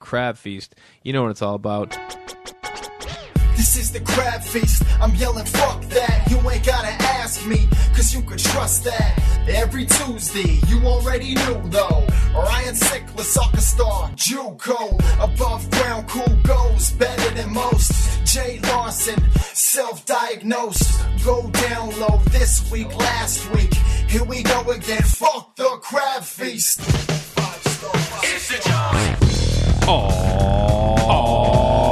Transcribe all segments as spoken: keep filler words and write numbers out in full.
Crab Feast. You know what it's all about. This is the Crab Feast. I'm yelling, fuck that. You ain't gotta ask me, cause you could trust that. Every Tuesday, you already knew though. Ryan Sickler, soccer star, JUCO. Above ground, cool goes, better than most. Jay Larson, self-diagnosed. Go down low this week, last week. Here we go again, fuck the Crab Feast. It's the John. Aww. Aww.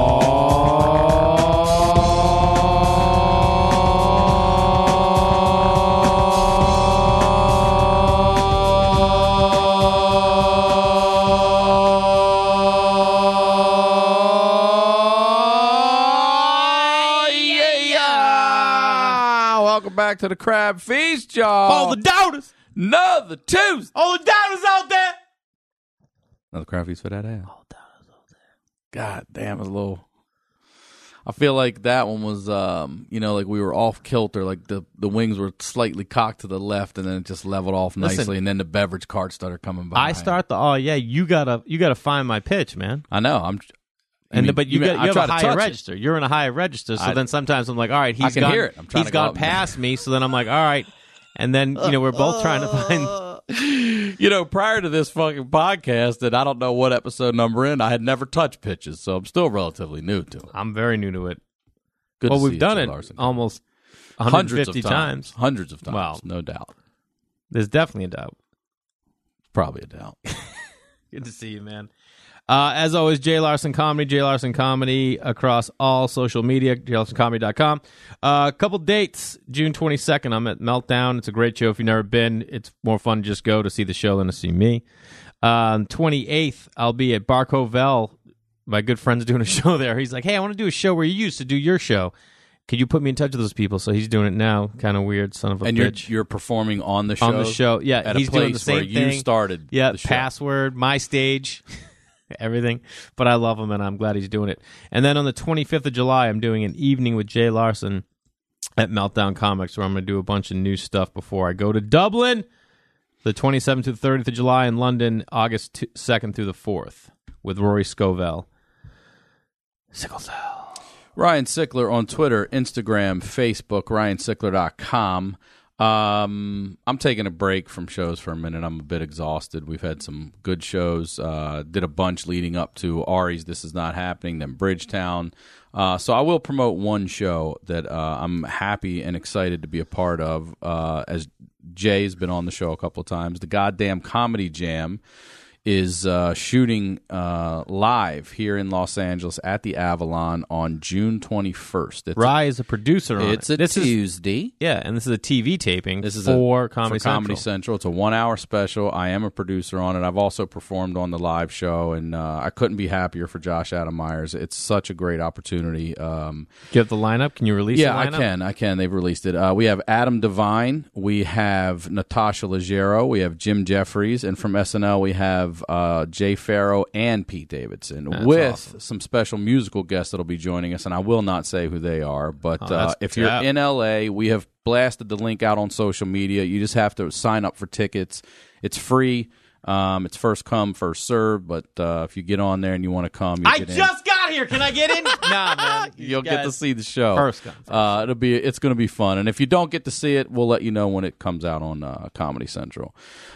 Back to the Crab Feast, y'all. All the doubters. Another Tuesday. All the doubters out there. Another Crab Feast for that ass. All the doubters out there. God damn, it's a little. I feel like that one was, um, you know, like we were off kilter. Like the, the wings were slightly cocked to the left, and then it just leveled off nicely. Listen, and then the beverage cart started coming by. I start the. Oh yeah, you gotta you gotta find my pitch, man. I know. I'm. And mean, the, but you, you, got, you have a higher it. register. You're in a higher register, so I, then sometimes I'm like, all right, he's I can gone, hear it. I'm trying he's to go gone up past me, so then I'm like, all right. And then, you know, we're both trying to find... You know, prior to this fucking podcast, and I don't know what episode number in, I had never touched pitches, so I'm still relatively new to it. I'm very new to it. Good well, to we've see done you, it Larson. almost one hundred fifty Hundreds of times. times. Hundreds of times, Wow. no doubt. There's definitely a doubt. Probably a doubt. Good to see you, man. Uh, as always, Jay Larson Comedy, Jay Larson Comedy across all social media, jay larson comedy dot com. A uh, couple dates, June twenty-second, I'm at Meltdown. It's a great show. If you've never been, it's more fun to just go to see the show than to see me. Um, twenty-eighth, I'll be at Bar Covell. My good friend's doing a show there. He's like, hey, I want to do a show where you used to do your show. Could you put me in touch with those people? So he's doing it now. Kind of weird, son of a and bitch. And you're, you're performing on the show? On the show, yeah. At he's a place doing the same where thing. You started yeah, the show. Password, my stage. Everything, but I love him and I'm glad he's doing it. And then on the twenty-fifth of July, I'm doing an evening with Jay Larson at Meltdown Comics, where I'm going to do a bunch of new stuff before I go to Dublin. The twenty-seventh to the thirtieth of July in London, August second through the fourth, with Rory Scovell. Sickle Ryan Sickler on Twitter, Instagram, Facebook, ryan sickler dot com. Um, I'm taking a break from shows for a minute. I'm a bit exhausted. We've had some good shows. Uh, did a bunch leading up to Ari's This Is Not Happening, then Bridgetown. Uh, so I will promote one show that uh, I'm happy and excited to be a part of. Uh, as Jay's been on the show a couple of times, the Goddamn Comedy Jam is uh, shooting uh, live here in Los Angeles at the Avalon on June twenty-first. It's Rye is a producer on it's it. a This Tuesday. Is, yeah, and this is a T V taping This is for, a, Comedy, for Comedy Central. Central. It's a one-hour special. I am a producer on it. I've also performed on the live show, and uh, I couldn't be happier for Josh Adam Myers. It's such a great opportunity. Um, Do you have the lineup? Can you release yeah, the lineup? I can. I can. They've released it. Uh, we have Adam Devine. We have Natasha Leggero. We have Jim Jeffries. And from S N L, we have uh, Jay Farrow and Pete Davidson, that's with awesome. some special musical guests that'll be joining us, and I will not say who they are, but oh, uh, if you're tap. in L A, we have blasted the link out on social media. You just have to sign up for tickets. It's free. Um, it's first come, first served, but uh, if you get on there and you want to come, you'll I get just got here. Can I get in? Nah, man. You'll get to see the show. First come, first. Uh, it'll be it's going to be fun, and if you don't get to see it, we'll let you know when it comes out on uh, Comedy Central.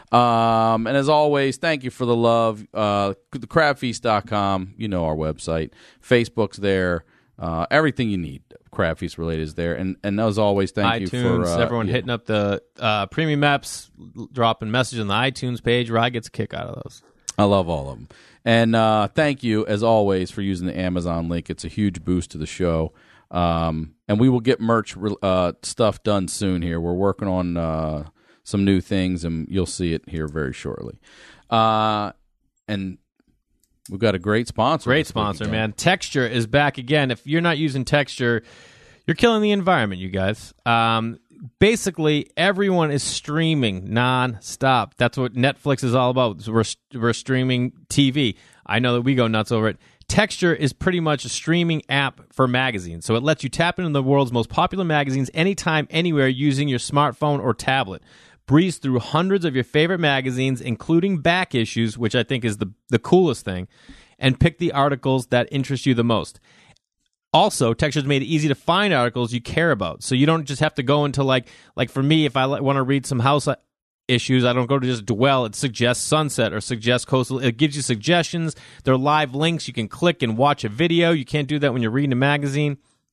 Um, and as always, thank you for the love. Uh, the crab feast dot com, you know our website. Facebook's there. Uh, everything you need, Crab Feast related, is there. And and as always, thank iTunes, you for uh, everyone yeah. hitting up the uh, premium apps, dropping messages on the iTunes page. Rye gets a kick out of those. I love all of them. And uh, thank you, as always, for using the Amazon link. It's a huge boost to the show. Um, and we will get merch uh, stuff done soon here. We're working on uh, some new things, and you'll see it here very shortly. Uh, and we've got a great sponsor. Great sponsor, man. Texture is back again. If you're not using Texture, you're killing the environment, you guys. Um, basically, everyone is streaming non-stop. That's what Netflix is all about. We're, we're streaming T V. I know that we go nuts over it. Texture is pretty much a streaming app for magazines. So it lets you tap into the world's most popular magazines anytime, anywhere using your smartphone or tablet. Breeze through hundreds of your favorite magazines, including back issues, which I think is the, the coolest thing. and pick the articles that interest you the most. Also, Texture's made it easy to find articles you care about, so you don't just have to go into, like, like for me, if I want to read some house issues, I don't go to just Dwell. It suggests Sunset or suggests Coastal. It gives you suggestions. There are live links. You can click and watch a video. You can't do that when you're reading a magazine.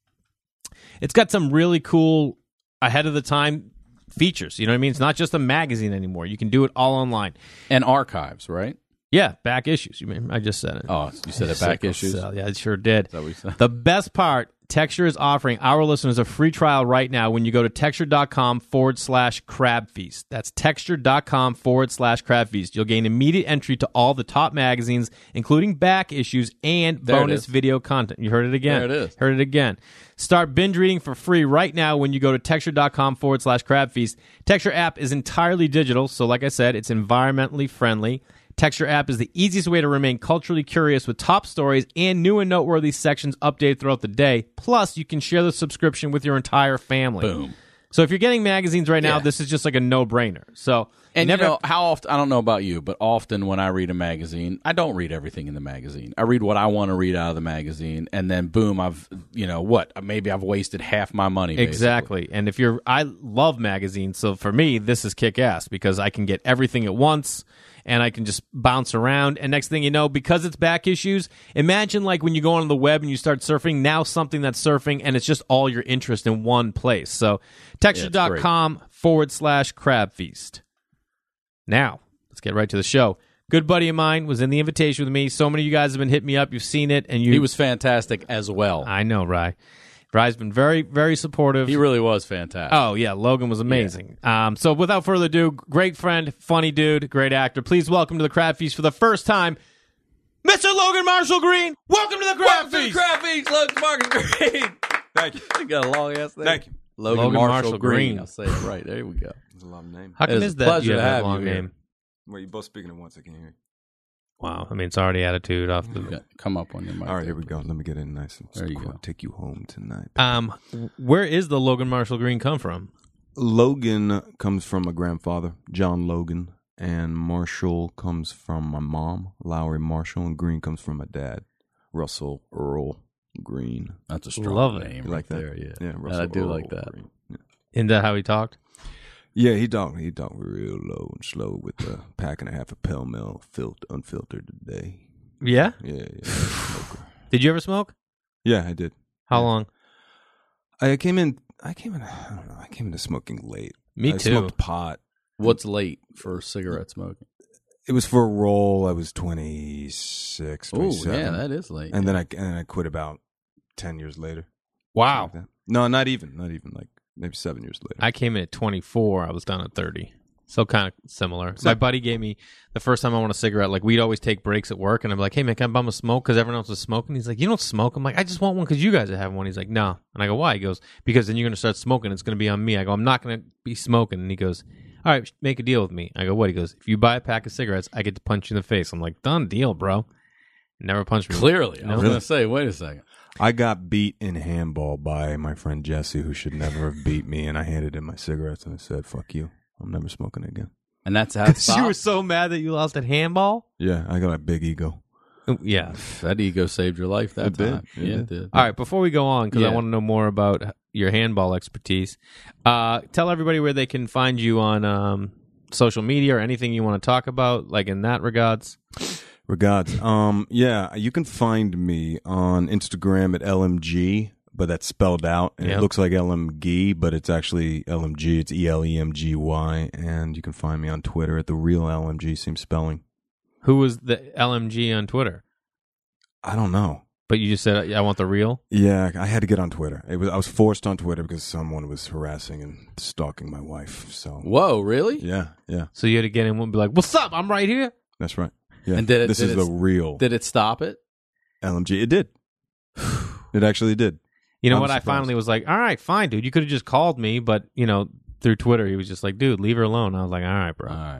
It's got some really cool, ahead-of-the-time features. You know what I mean? It's not just a magazine anymore. You can do it all online. And archives, right? Yeah, back issues. You mean I just said it. Oh, you said it, back issues? Cell. Yeah, I sure did. Is that what you said? The best part, Texture is offering our listeners a free trial right now when you go to texture.com forward slash crab feast. That's texture.com forward slash crab feast. You'll gain immediate entry to all the top magazines, including back issues and There it bonus is. video content. You heard it again. There it is. Heard it again. Start binge reading for free right now when you go to texture.com forward slash crab feast. Texture app is entirely digital, so like I said, it's environmentally friendly. Texture app is the easiest way to remain culturally curious with top stories and new and noteworthy sections updated throughout the day. Plus, you can share the subscription with your entire family. Boom. So if you're getting magazines right now, Yeah. this is just like a no-brainer. So And never you know, how often, I don't know about you, but often when I read a magazine, I don't read everything in the magazine. I read what I want to read out of the magazine, and then boom, I've, you know, what? Maybe I've wasted half my money. Basically. Exactly. And if you're, I love magazines, so for me, this is kick-ass because I can get everything at once and I can just bounce around. And next thing you know, because it's back issues, imagine like when you go on the web and you start surfing, now something that's surfing and it's just all your interest in one place. So texture.com forward slash crab feast. Now, let's get right to the show. Good buddy of mine was in the invitation with me. So many of you guys have been hitting me up. You've seen it. And you, He was fantastic as well. I know, Rye. Rye's been very, very supportive. He really was fantastic. Oh, yeah. Logan was amazing. Um, so without further ado, great friend, funny dude, great actor. Please welcome to the Crab Feast for the first time, Mister Logan Marshall Green. Welcome to the Crab Welcome to the Feast. Crab Feast, Logan Marshall Green. Thank you. You got a long ass name. Thank you. Logan, Logan Marshall, Marshall Green. Green. I'll say it right. There we go. It's a long name. How come It is is a that pleasure you to have that have long you here. name? Well, you're both speaking at once. I can hear you. Wow. I mean, it's already attitude off the... Yeah, come up on your mic. All right, there, here we go. please. Let me get in nice and There you quick. go. Take you home tonight. Um, where is the Logan Marshall Green come from? Logan comes from my grandfather, John Logan, and Marshall comes from my mom, Lowry Marshall, and Green comes from my dad, Russell Earl Green. That's a strong Love it. name You right like that? there. Yeah, Yeah, Russell I do Earl like that. Green. Yeah. Isn't that how he talked? Yeah, he talked. He talked real low and slow with a pack and a half of Pell Mell, filtered, unfiltered today. Yeah? Yeah, yeah. Smoker. Did you ever smoke? Yeah, I did. How Yeah. long? I came in. I came in. I don't know. I came into smoking late. Me I too. smoked pot. What's late for cigarette smoking? It was for a roll. I was twenty-six, Oh, twenty-seven. yeah, that is late. And then I and then I quit about ten years later. Wow. Like that. No, not even. Not even. Like maybe seven years later. I came in at twenty-four. I was done at thirty. So kind of similar. My buddy gave me the first time I want a cigarette. Like we'd always take breaks at work, and I'm like, "Hey man, can I bum a smoke?" Because everyone else was smoking. He's like, "You don't smoke." I'm like, "I just want one because you guys are having one." He's like, "No," and I go, "Why?" He goes, "Because then you're gonna start smoking. It's gonna be on me." I go, "I'm not gonna be smoking." And he goes, "All right, make a deal with me." I go, "What?" He goes, "If you buy a pack of cigarettes, I get to punch you in the face." I'm like, "Done deal, bro." Never punched me. Clearly. I No. was going to say, wait a second. I got beat in handball by my friend Jesse, who should never have beat me, and I handed him my cigarettes and I said, "Fuck you. I'm never smoking again." And that's how it You were stopped. so mad that you lost at handball. Yeah, I got a big ego. Yeah. That ego saved your life that It did. time. It Yeah, did. it did. All right, before we go on, because I Yeah. want to know more about your handball expertise, uh, tell everybody where they can find you on um, social media or anything you want to talk about, like in that regards. Regards. Um, yeah, you can find me on Instagram at L M G, but that's spelled out, and Yep. it looks like L M G, but it's actually L M G. It's E L E M G Y, and you can find me on Twitter at the real L M G. Same spelling. Who was the L M G on Twitter? I don't know. But you just said, I want the real? Yeah, I had to get on Twitter. It was I was forced on Twitter because someone was harassing and stalking my wife. So Whoa, really? yeah, yeah, So you had to get in and be like, what's up? I'm right here. that's right. Yeah, And did it- this did is it- the real Did it stop it? L M G. It did. It actually did. You know I'm what? I surprised. finally was like, all right, fine, dude. You could have just called me, but, you know, through Twitter, he was just like, dude, leave her alone. I was like, all right, bro. All right.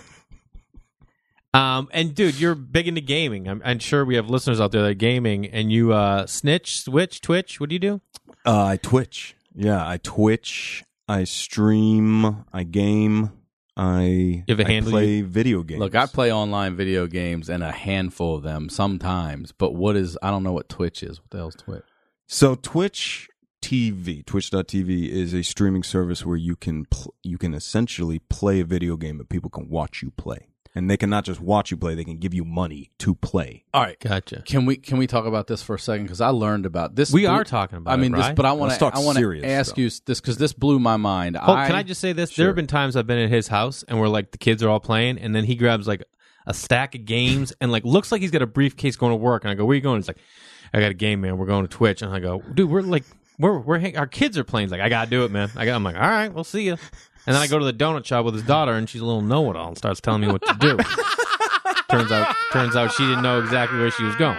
Um, and dude, you're big into gaming. I'm, I'm sure we have listeners out there that are gaming. And you uh, snitch, switch, twitch. What do you do? Uh, I Twitch. Yeah, I Twitch. I stream. I game. I, have a I handle play video games. Look, I play online video games and a handful of them sometimes. But what is? I don't know what Twitch is. What the hell's Twitch? So Twitch T V, Twitch dot T V is a streaming service where you can pl- you can essentially play a video game that people can watch you play. And they can not just watch you play, they can give you money to play. All right, Gotcha. Can we can we talk about this for a second? Because I learned about this. We blew- are talking about I mean, it, this, right? but I want Let's to. talk I want to serious ask stuff. you this because this blew my mind. Oh, can I just say this? There Sure. have been times I've been at his house and we're like the kids are all playing, and then he grabs like a stack of games and like looks like he's got a briefcase going to work, and I go, "Where are you going?" He's like, "I got a game, man. We're going to Twitch." And I go, "Dude, we're like, we're we're hang- our kids are playing." He's like, "I gotta do it, man." I got. I'm like, "All right, we'll see you." And then I go to the donut shop with his daughter, and she's a little know-it-all and starts telling me what to do. turns out, turns out she didn't know exactly where she was going.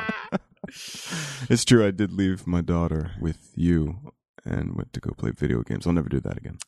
It's true, I did leave my daughter with you and went to go play video games. I'll never do that again.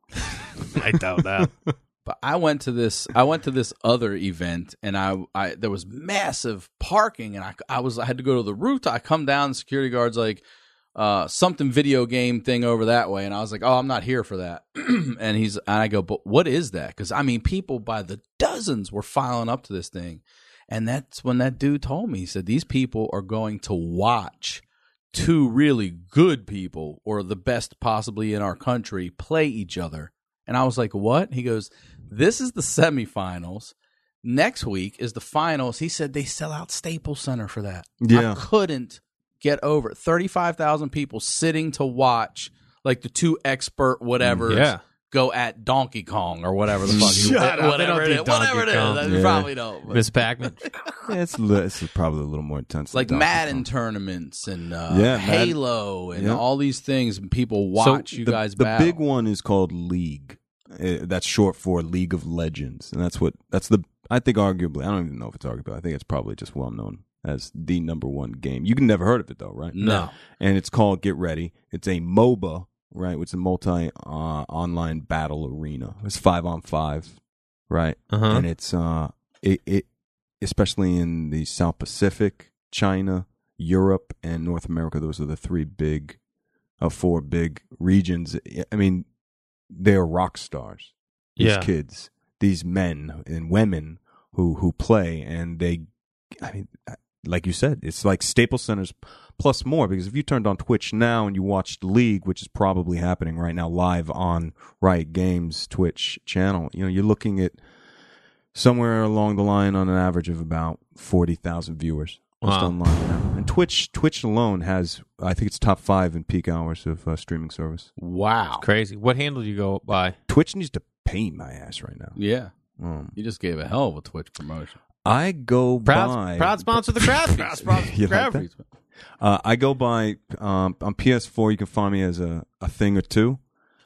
I doubt that. But I went to this. I went to this other event, and I, I there was massive parking, and I, I was I had to go to the rooftop. I come down, the security guard's like, uh, something video game thing over that way, and I was like, oh, I'm not here for that. and he's and I go, but what is that? Because I mean, people by the dozens were filing up to this thing, and that's when that dude told me. He said these people are going to watch two really good people, or the best possibly in our country, play each other. And I was like, what? He goes, this is the semifinals. Next week is the finals. He said they sell out Staples Center for that. Yeah. I couldn't get over it. thirty-five thousand people sitting to watch like the two expert whatevers Yeah. go at Donkey Kong or whatever the fuck. Shut up. They Whatever don't it do is. Whatever it Donkey Kong. is. You Yeah. probably don't. but- Miss Pac-Man. Yeah, it's, li- it's probably a little more intense. than like Donkey Madden Kong. tournaments and uh, Yeah, Madden- Halo and yeah. all these things, and people watch So you the, guys the battle. big one is called League. Uh, that's short for League of Legends, and that's what that's the. I think arguably, I don't even know if it's arguable. I think it's probably just well known as the number one game. You can never heard of it though, right? No. And it's called Get Ready. It's a MOBA, right? It's a multi uh, online battle arena. It's five on five, right? Uh-huh. And it's uh, it, it especially in the South Pacific, China, Europe, and North America. Those are the three big, uh, four big regions. I mean, they're rock stars. These Yeah. kids, these men and women who who play, and they, I mean, like you said, it's like Staples Center's plus more, because if you turned on Twitch now and you watched League, which is probably happening right now live on Riot Games Twitch channel, you know, you're looking at somewhere along the line on an average of about forty thousand viewers just Wow. online now. And Twitch Twitch alone has, I think it's top five in peak hours of uh, streaming service. Wow. Crazy. What handle do you go by? Twitch needs to pay my ass right now. Yeah. Um, You just gave a hell of a Twitch promotion. I go Proud, by proud sponsor of the Crab Feast. You like that? Uh, I go by um, on P S four. You can find me as a, a thing or two,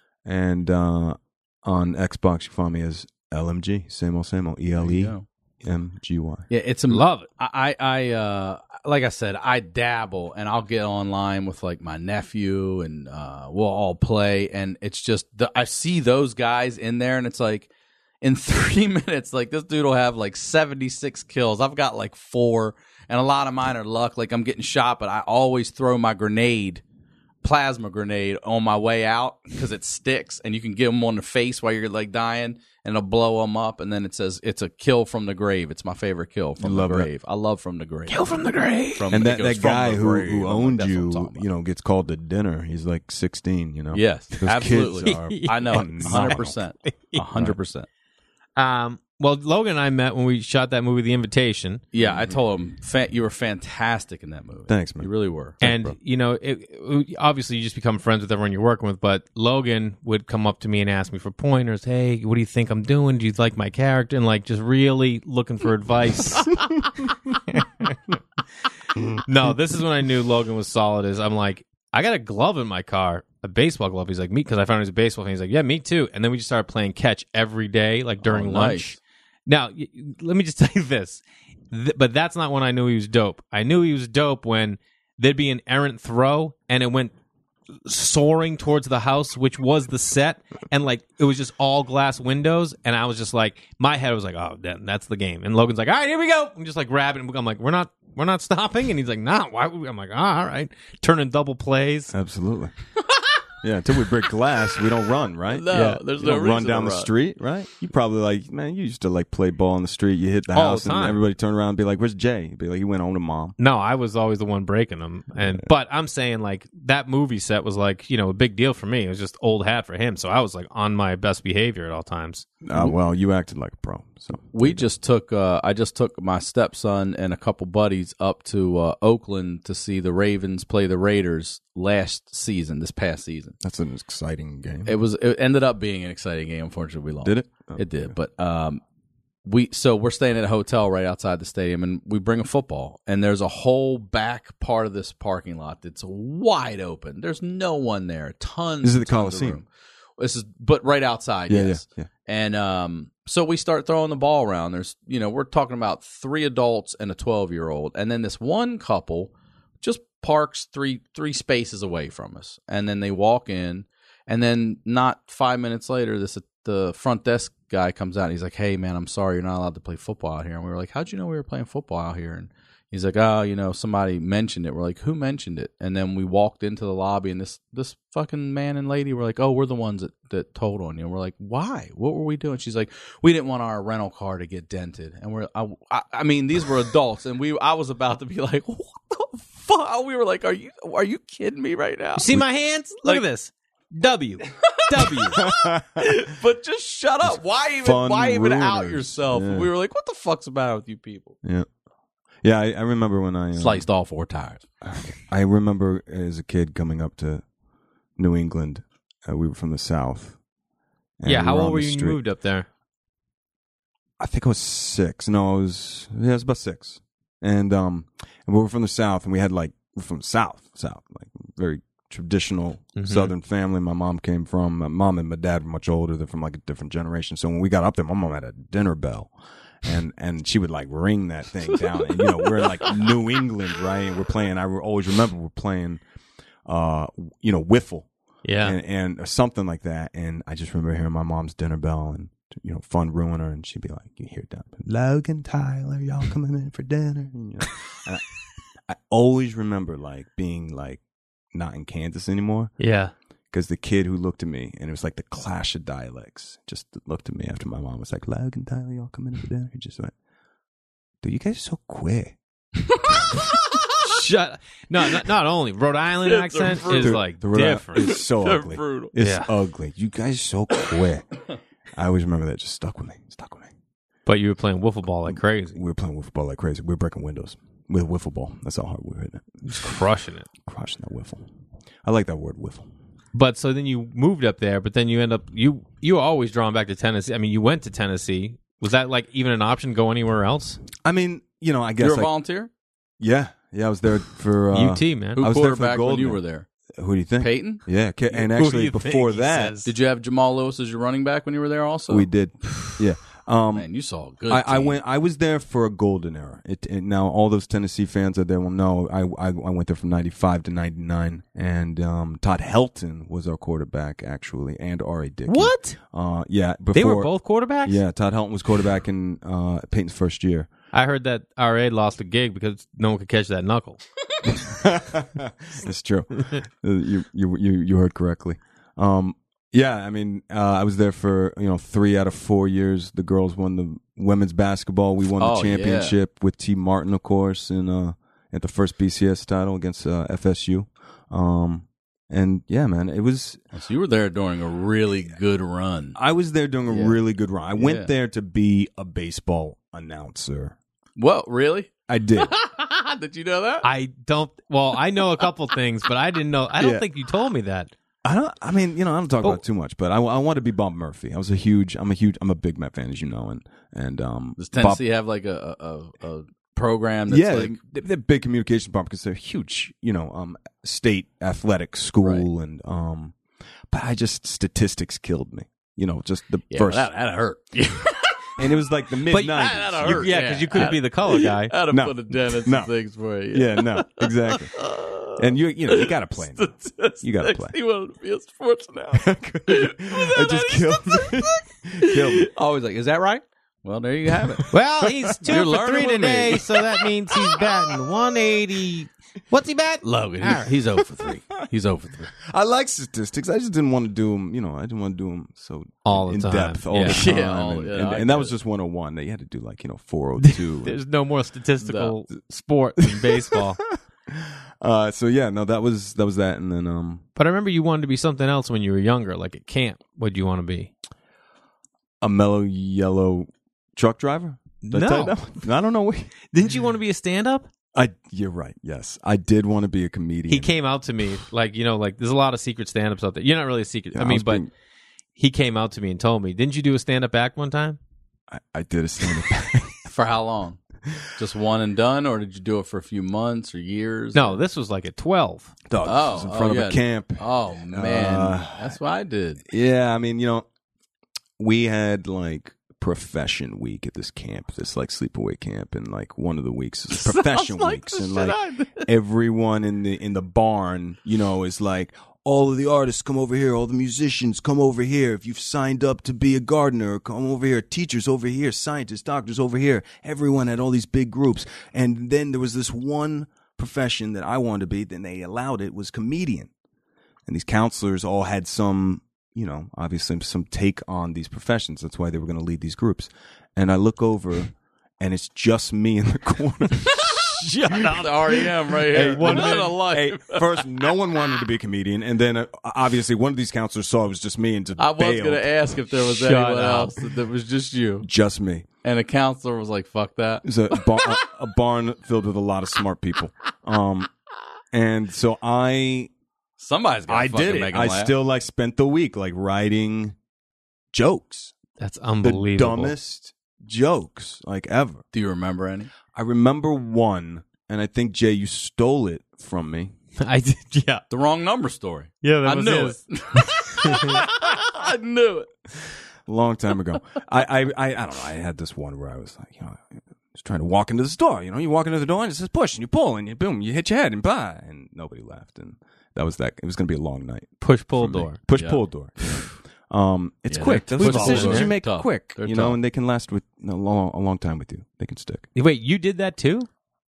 and uh, on Xbox you can find me as L M G. Same old, same old. E L E M G Y. Yeah, it's a Love it. I, I, uh, like I said, I dabble and I'll get online with like my nephew and uh, we'll all play. And it's just, the, I see those guys in there and it's like, in three minutes, like this dude will have like seventy-six kills. I've got like four, and a lot of mine are luck. Like I'm getting shot, but I always throw my grenade, plasma grenade, on my way out because it sticks, and you can get them on the face while you're like dying, and it'll blow them up. And then it says it's a kill from the grave. It's my favorite kill from You the love that. grave. I love from the grave. Kill from the grave. From, And it that, goes that from guy the who, grave. who I'm like, owned that's what I'm you, talking about. you know, gets called to dinner. He's like sixteen, you know. Yes, Those absolutely. kids are I know, phenomenal. hundred percent, hundred percent. Um, well, Logan and I met when we shot that movie, The Invitation. Yeah, I told him fa- you were fantastic in that movie. Thanks, man. You really were. And, bro. you know, it, it- obviously you just become friends with everyone you're working with, but Logan would come up to me and ask me for pointers. Hey, what do you think I'm doing? Do you like my character? And, like, just really looking for advice. No, this is when I knew Logan was solid. Is I'm like, I got a glove in my car, a baseball glove. He's like, me, because I found it was a baseball thing. He's like, yeah, me too. And then we just started playing catch every day, like during Oh, lunch. nice. Now, y- let me just tell you this, Th- but that's not when I knew he was dope. I knew he was dope when there'd be an errant throw and it went soaring towards the house, which was the set, and like it was just all glass windows, and I was just like, my head was like, oh, that, that's the game. And Logan's like, all right, here we go. I'm just like grabbing. I'm like, we're not, we're not stopping. And he's like, nah, why? Would we? I'm like, ah, all right, turning double plays. Absolutely. Yeah, until we break glass, we don't run, right? No, yeah. there's you no don't reason run down to the run. street, right? You probably like, man, you used to like play ball in the street. You hit the All house, the and time. everybody turn around and be like, "Where's Jay?" Be like, "He went home to mom." No, I was always the one breaking them. And but I'm saying like that movie set was like, you know, a big deal for me. It was just old hat for him. So I was like on my best behavior at all times. Uh, well, you acted like a pro, so We just took. Uh, I just took my stepson and a couple buddies up to uh, Oakland to see the Ravens play the Raiders last season. This past season, that's an exciting game. it was. It ended up being an exciting game. Unfortunately, we lost. Did it? Oh, It did. But um, we so we're staying at a hotel right outside the stadium, and we bring a football, and there's a whole back part of this parking lot that's wide open. There's no one there. Tons. This is and the tons of Coliseum. room. This is, but right outside. Yeah, yes. yeah, yeah. And um, so we start throwing the ball around. There's, you know, we're talking about three adults and a twelve year old, and then this one couple just parks three three spaces away from us, and then they walk in, and then not five minutes later, this the front desk guy comes out. And he's like, "Hey, man, I'm sorry, you're not allowed to play football out here." And we were like, "How'd you know we were playing football out here?" And he's like, "Oh, you know, somebody mentioned it." We're like, "Who mentioned it?" And then we walked into the lobby, and this this fucking man and lady were like, "Oh, we're the ones that, that told on you." And we're like, "Why? What were we doing?" She's like, "We didn't want our rental car to get dented." And we're, I, I, I mean, these were adults, and we, I was about to be like, "What the fuck?" We were like, "Are you, are you kidding me right now?" See my hands? Look Like- at this. W. W. But just shut up. Why even? fun Why even out rumors. yourself? Yeah. We were like, "What the fuck's the matter with you people?" Yeah, yeah. I, I remember when I uh, Sliced all four tires. I remember as a kid coming up to New England. Uh, we were from the South. and Yeah, we how were old on were the you when you street. moved up there? I think I was six. No, I was yeah, I was about six. And um, and we were from the South, and we had like we're from the South, South, like very traditional Mhm. Southern family. My mom came from. My mom and my dad were much older. They're from like a different generation. So when we got up there, my mom had a dinner bell, and and she would like ring that thing down. And you know, we're in like New England, right? And we're playing. I re- always remember we're playing, uh, you know, wiffle. Yeah. and, and or something like that. And I just remember hearing my mom's dinner bell and, you know, fun ruiner. And she'd be like, you hear that, Logan, Tyler, y'all coming in for dinner. And, you know, and I, I always remember like being like not in Kansas anymore Yeah. because the kid who looked at me, and it was like the clash of dialects, just looked at me after my mom was like, Logan, Tyler, y'all coming in for dinner. He just went, dude, you guys are so quick. Shut. No, not, not only Rhode Island They're accent brutal. is Dude, like the Rhode Island- different. It's so They're ugly. brutal. It's Yeah. ugly. You guys are so quick. I always remember that. Just stuck with me. Stuck with me. But you were playing wiffle ball like crazy, We were playing wiffle ball like crazy. We were breaking windows with wiffle ball. That's how hard we were hitting it. just crushing it. Crushing that wiffle. I like that word, wiffle. But so then you moved up there, but then you end up you you were always drawn back to Tennessee. I mean, you went to Tennessee. Was that like even an option? Go anywhere else? I mean, you know, I guess. You're a like, volunteer? yeah, yeah. I was there for uh, U T, man. Who I was there for quarterbacked when Golden. you were there? Who do you think? Peyton? Yeah, Ca- and Who do actually you think, before he that, says? Did you have Jamal Lewis as your running back when you were there also? we did. Yeah. Um, Man, you saw a good I, I team. went. I was there for a golden era. It, it, now, all those Tennessee fans out there will know. I, I I went there from ninety-five to ninety-nine, and um, Todd Helton was our quarterback actually, and R A Dickey. What? Uh, yeah. Before, They were both quarterbacks? Yeah, Todd Helton was quarterback in uh, Peyton's first year. I heard that R A lost a gig because no one could catch that knuckle. It's true. Uh, you, you you you heard correctly. Um, yeah, I mean, uh, I was there for you know three out of four years. The girls won the women's basketball. We won the Oh, championship with T. Martin, of course, and uh, at the first B C S title against uh, F S U. Um, and yeah, man, it was. So you were there during a really good run. I was there doing a Yeah. really good run. I went Yeah. there to be a baseball announcer. Well, really? I did. Did you know that? I don't. Well, I know a couple things, but I didn't know. I don't Yeah. think you told me that. I don't. I mean, you know, I don't talk Oh. about it too much, but I, I want to be Bob Murphy. I was a huge. I'm a huge. I'm a big Met fan, as you know, and and um. Does Bob- Tennessee have like a, a, a program that's yeah, like they're, they're big communication department because they're huge. You know, um, state athletic school, and um, but I just statistics killed me. You know, just the yeah, first, that, that hurt. and it was like the mid But that- that'll nineties. hurt. Yeah, because Yeah. you couldn't be the color guy. I'd have No. put a dent in No. some things for you. Yeah, no, exactly. And you, you know, you got to play. man. You gotta play. He wanted to be a sports now. It just killed me. killed me. Always like, is that right? Well, there you have it. Well, he's two You're for learning three with today, me. so that means he's batting one eighty. What's he bat? Logan, All he's, right. he's zero for three. He's zero for three. I like statistics. I just didn't want to do them. You know, I didn't want to do them so All the in time. depth all Yeah. the time. Yeah, all- and yeah, and, I and that get was it. just one oh one. That you had to do like you know four oh two. There's no more statistical sport than baseball. uh, so yeah, no, that was that was that, and then um, But I remember you wanted to be something else when you were younger, like at camp. What do you want to be? a mellow yellow truck driver. Did I tell you No. that one? I don't know. Didn't you want to be a stand-up? I you're right. Yes, I did want to be a comedian. He came out to me, like, you know, like there's a lot of secret stand-ups out there. You're not really a secret. Yeah, I I mean, was but being- he came out to me and told me, didn't you do a stand-up act one time? I, I did a stand up. For how long? Just one and done, or did you do it for a few months or years? No, this was like at twelve. Dog, Oh, this was in oh, front yeah. of a camp. Oh man, Uh, that's what I did. Yeah, I mean, you know, we had like profession week at this camp, this like sleepaway camp, and like one of the weeks is profession weeks, and like everyone in the in the barn, you know, is like all of the artists come over here, all the musicians come over here. If you've signed up to be a gardener, come over here. Teachers over here, scientists, doctors over here. Everyone had all these big groups, and then there was this one profession that I wanted to be. Then they allowed it was comedian, and these counselors all had some. You know, obviously some take on these professions. That's why they were going to lead these groups. And I look over, and it's just me in the corner. Shut up, R E M right here. Hey, one What minute- a life. hey, first, no one wanted to be a comedian, and then uh, obviously one of these counselors saw it was just me and just I was bailed. going to ask if there was Shut anyone up. else. That was just you. Just me. And a counselor was like, "Fuck that." It was a, bar- a, a barn filled with a lot of smart people. Um, and so I, Somebody's got I to did it. make 'em I laugh. still like spent the week like writing jokes, That's the unbelievable. dumbest jokes like ever. Do you remember any? I remember one, and I think Jay, you stole it from me. I did, yeah. The wrong number story. Yeah, that I was knew his. it. I knew it. A long time ago. I, I, I, I don't know. I had this one where I was like, you know, I was trying to walk into the store. You know, you walk into the door and it says push, and you pull, and you boom, you hit your head, and blah, and nobody laughed, and that was that. It was going to be a long night. Push pull for me. door. Push Yeah. pull door. you know. Um, it's Yeah, quick. they're Those tough. decisions They're you make tough. quick, They're you know, tough. and they can last with a long, a long time with you. They can stick. Wait, you did that too?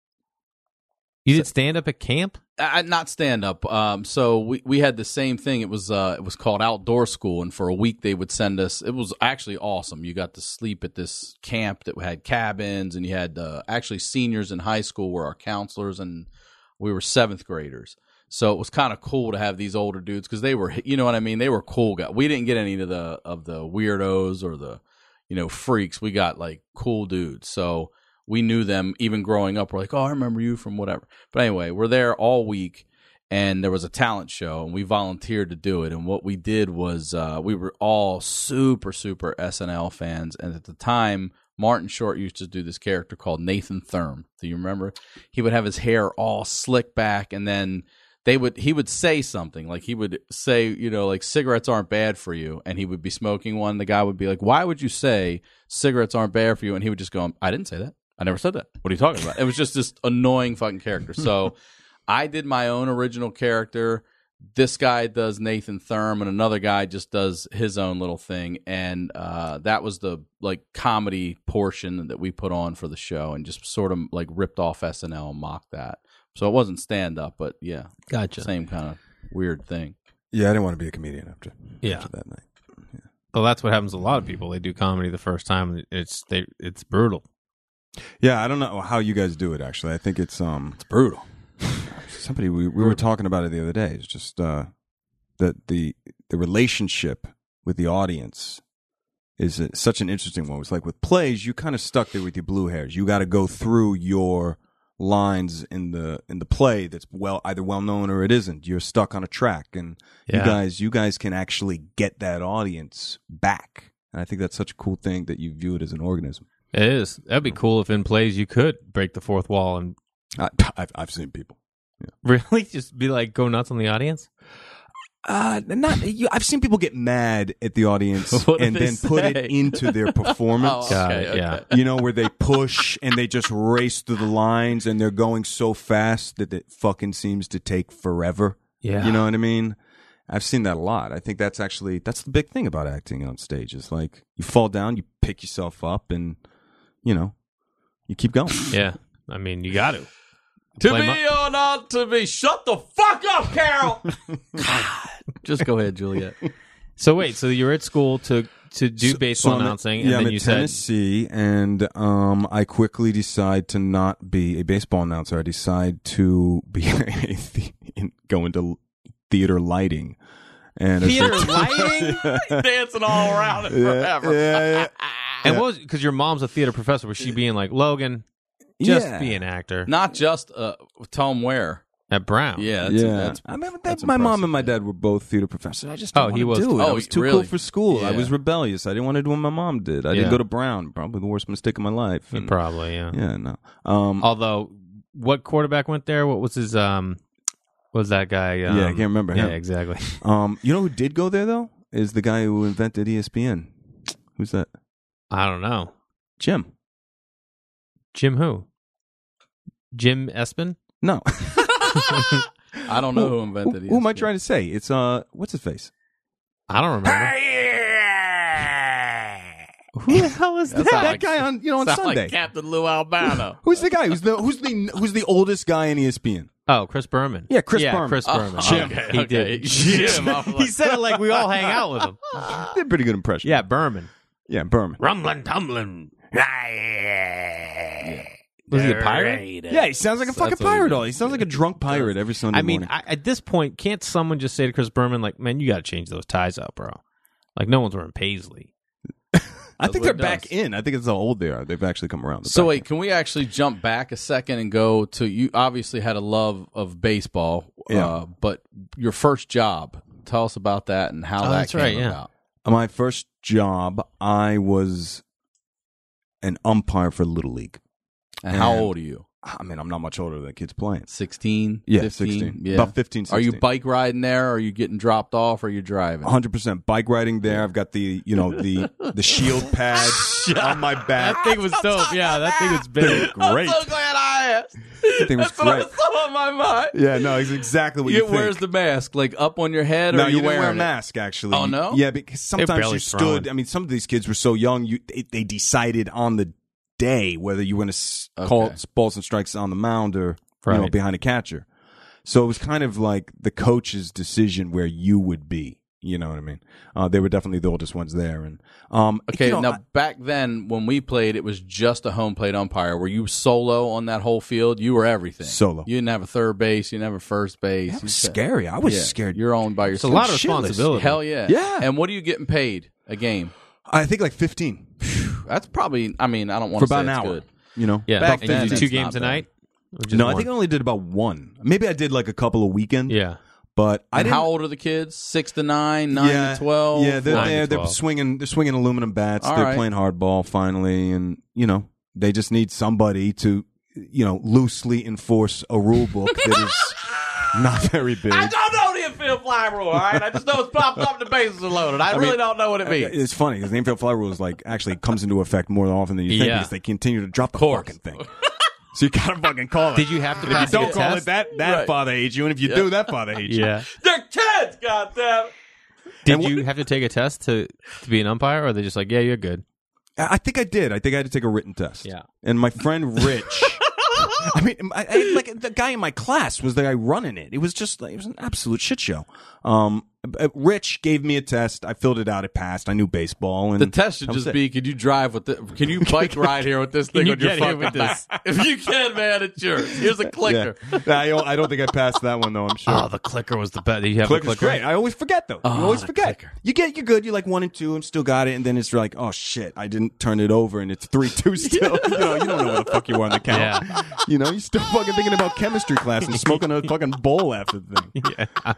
You did stand up at camp? Uh, not stand up. Um, so we, we had the same thing. It was uh, it was called outdoor school, and for a week they would send us. It was actually awesome. You got to sleep at this camp that had cabins, and you had uh, actually seniors in high school were our counselors, and we were seventh graders. So it was kind of cool to have these older dudes because they were, you know what I mean. They were cool guys. We didn't get any of the of the weirdos or the, you know, freaks. We got like cool dudes. So we knew them even growing up. We're like, oh, I remember you from whatever. But anyway, we're there all week, and there was a talent show, and we volunteered to do it. And what we did was uh, we were all super, super S N L fans. And at the time, Martin Short used to do this character called Nathan Thurm. Do you remember? He would have his hair all slicked back, and then they would he would say something. Like he would say, you know, like cigarettes aren't bad for you, and he would be smoking one. The guy would be like, why would you say cigarettes aren't bad for you? And he would just go, I didn't say that. I never said that. What are you talking about? It was just this annoying fucking character. So I did my own original character. This guy does Nathan Thurm, and another guy just does his own little thing. And uh, that was the like comedy portion that we put on for the show, and just sort of like ripped off S N L and mocked that. So it wasn't stand up, but yeah, Gotcha. same kind of weird thing. Yeah, I didn't want to be a comedian after, Yeah. after that night. Well, that's what happens to a lot of people. They do comedy the first time. It's they, it's brutal. Yeah, I don't know how you guys do it. Actually, I think it's um, It's brutal. somebody we, we were talking about it the other day. It's just uh, that the the relationship with the audience is uh, such an interesting one. It's like with plays, you kind of stuck there with your blue hairs. You got to go through your lines in the in the play that's well either well known or it isn't. You're stuck on a track, and Yeah. you guys you guys can actually get that audience back. And I think that's such a cool thing that you view it as an organism. It is. That'd be cool if in plays you could break the fourth wall and I, I've I've seen people. really just be like go nuts on the audience. Uh, not you, I've seen people get mad at the audience What do and they then put say? it into their performance. Oh, Got okay, it, yeah. okay. You know, where they push and they just race through the lines and they're going so fast that it fucking seems to take forever. Yeah. You know what I mean? I've seen that a lot. I think that's actually that's the big thing about acting on stage. Is like you fall down, you pick yourself up, and you know you keep going. Yeah, I mean you got to. To Play be my- or not to be. Shut the fuck up, Carol. God. Just go ahead, Juliet. So wait, so you're at school to to do So- baseball so I'm at- announcing, yeah, and I'm then at you said, Tennessee, and um, I quickly decide to not be a baseball announcer. I decide to be a the- go into theater lighting. And theater essentially- lighting, Dancing all around it Yeah, forever. yeah, yeah. and what was because your mom's a theater professor? Was she being like Logan? Just Yeah. be an actor Not just uh, Tom Ware. at Brown. Yeah, that's, yeah, that's, I remember that that's my mom impressive, and my yeah. dad were both theater professors. I just Oh, didn't he want to was- do it. oh, I was too really? cool for school. I Yeah. was rebellious. I didn't want to do what my mom did. I Yeah. didn't go to Brown. Probably the worst mistake of my life. And- Probably, yeah. yeah, no. Um, Although, what quarterback went there? What was his? Um, what was that guy? Um, Yeah, I can't remember Yeah, him. exactly. um, you know who did go there though? Is the guy who invented E S P N. Who's that? I don't know. Jim. Jim who? Jim Espin? No. I don't know who invented Who, who am I E S P N. trying to say? It's uh, what's his face? I don't remember. Who the hell is That that? sound That like- guy on you know on Sound Sunday. like Captain Lou Albano. Who's the guy? Who's the who's the who's the oldest guy in E S P N? Oh, Chris Berman. Yeah, Chris yeah, Berman. Chris Oh, Berman. Jim. Okay, Okay, he okay. did. Jim, I was he like- said it like we all hang out with him. Did a pretty good impression. Yeah, Berman. yeah, Berman. Rumbling, tumbling. Was he a pirate? Yeah, he sounds like a fucking That's what he pirate. does. All he sounds like a drunk pirate every Sunday I mean, morning. I, at this point, can't someone just say to Chris Berman, like, man, you got to change those ties out, bro? Like, no one's wearing paisley. I think what they're it back does. in. I think it's how old they are. They've actually come around. They're So back wait, can we actually jump back a second and go to you? Obviously, had a love of baseball, Yeah. uh, but your first job. Tell us about that and how Oh, that that's came right, yeah. about. in. My first job, I was an umpire for Little League. And how And- old are you? I mean, I'm not much older than the kids playing. Sixteen. Yeah, fifteen? sixteen. Yeah. About fifteen, Are you sixteen. bike riding there? Or are you getting dropped off? Or are you driving? one hundred percent bike riding there. I've got the, you know, the the shield pad on my back. That thing was dope. Yeah, that thing was big. Great. I'm so glad I asked. That thing was That's what great. was so on my mind. Yeah, no, it's exactly what you You, think. where's the mask? Like up on your head, or No, are you you didn't wear a wearing it? mask, actually. Oh, no? Yeah, because sometimes barely you stood. throwing. I mean, some of these kids were so young. You they, they decided on the day whether you were going to call Okay. balls and strikes on the mound or you know Right. behind a catcher. So it was kind of like the coach's decision where you would be. You know what I mean? Uh, they were definitely the oldest ones there. And um, Okay, you know, now I- back then when we played, it was just a home plate umpire. Were you solo on that whole field? You were everything. Solo. You didn't have a third base. You didn't have a first base. that You was said- scary. I was Yeah, scared. You're on by It's a yourself. lot of shitless. responsibility. Hell yeah. Yeah. And what are you getting paid a game? I think like fifteen That's probably. I mean, I don't want for to say about an it's hour. good. You know? Yeah, Back and then, you do it's two not games a bad. night? Or just No, I one? think I only did about one. Maybe I did like a couple of weekends. Yeah. But I And didn't. how old are the kids? Six to nine, nine yeah, to twelve. Yeah, they're Nine to they're, they're twelve. swinging. They're swinging aluminum bats. All they're right. playing hardball finally, and you know they just need somebody to, you know, loosely enforce a rule book that is not very big. I don't know the infield fly rule. All right, I just know it's popped up and the bases are loaded. I, really mean, don't know what it means. It's funny because the infield fly rule is like actually comes into effect more often than you think Yeah. because they continue to drop the course. fucking thing. So you gotta fucking call it. Did you have to If you pass don't a call test? it that, that Right. father hates you, and if you do, that father hates you. Yeah. They're kids, goddammit. Did And what- you have to take a test to, to be an umpire, or are they just like, yeah, you're good? I I think I did. I think I had to take a written test. Yeah. And my friend Rich, I mean, I, I, like the guy in my class was the guy running it. It was just like, it was an absolute shit show. Um, uh, Rich gave me a test. I filled it out. It passed. I knew baseball. And The test should that was just it. be: Can you drive with the? Can you bike ride here with this thing you on your get here fucking with this? back? If you can, man, it's yours. Here's a Yeah. clicker. I, don't, I don't think I passed that one though. I'm sure. Oh, the clicker was the best. Did you have Clicker's the clicker? great. I always forget though. Oh, you always the forget. clicker. You get you're good. You're like one and two and still got it, and then it's like, oh shit, I didn't turn it over, and it's three two still. you know, you don't know what the fuck you were on the count. Yeah. You know, you're still fucking thinking about chemistry class and smoking a fucking bowl after the thing. Yeah.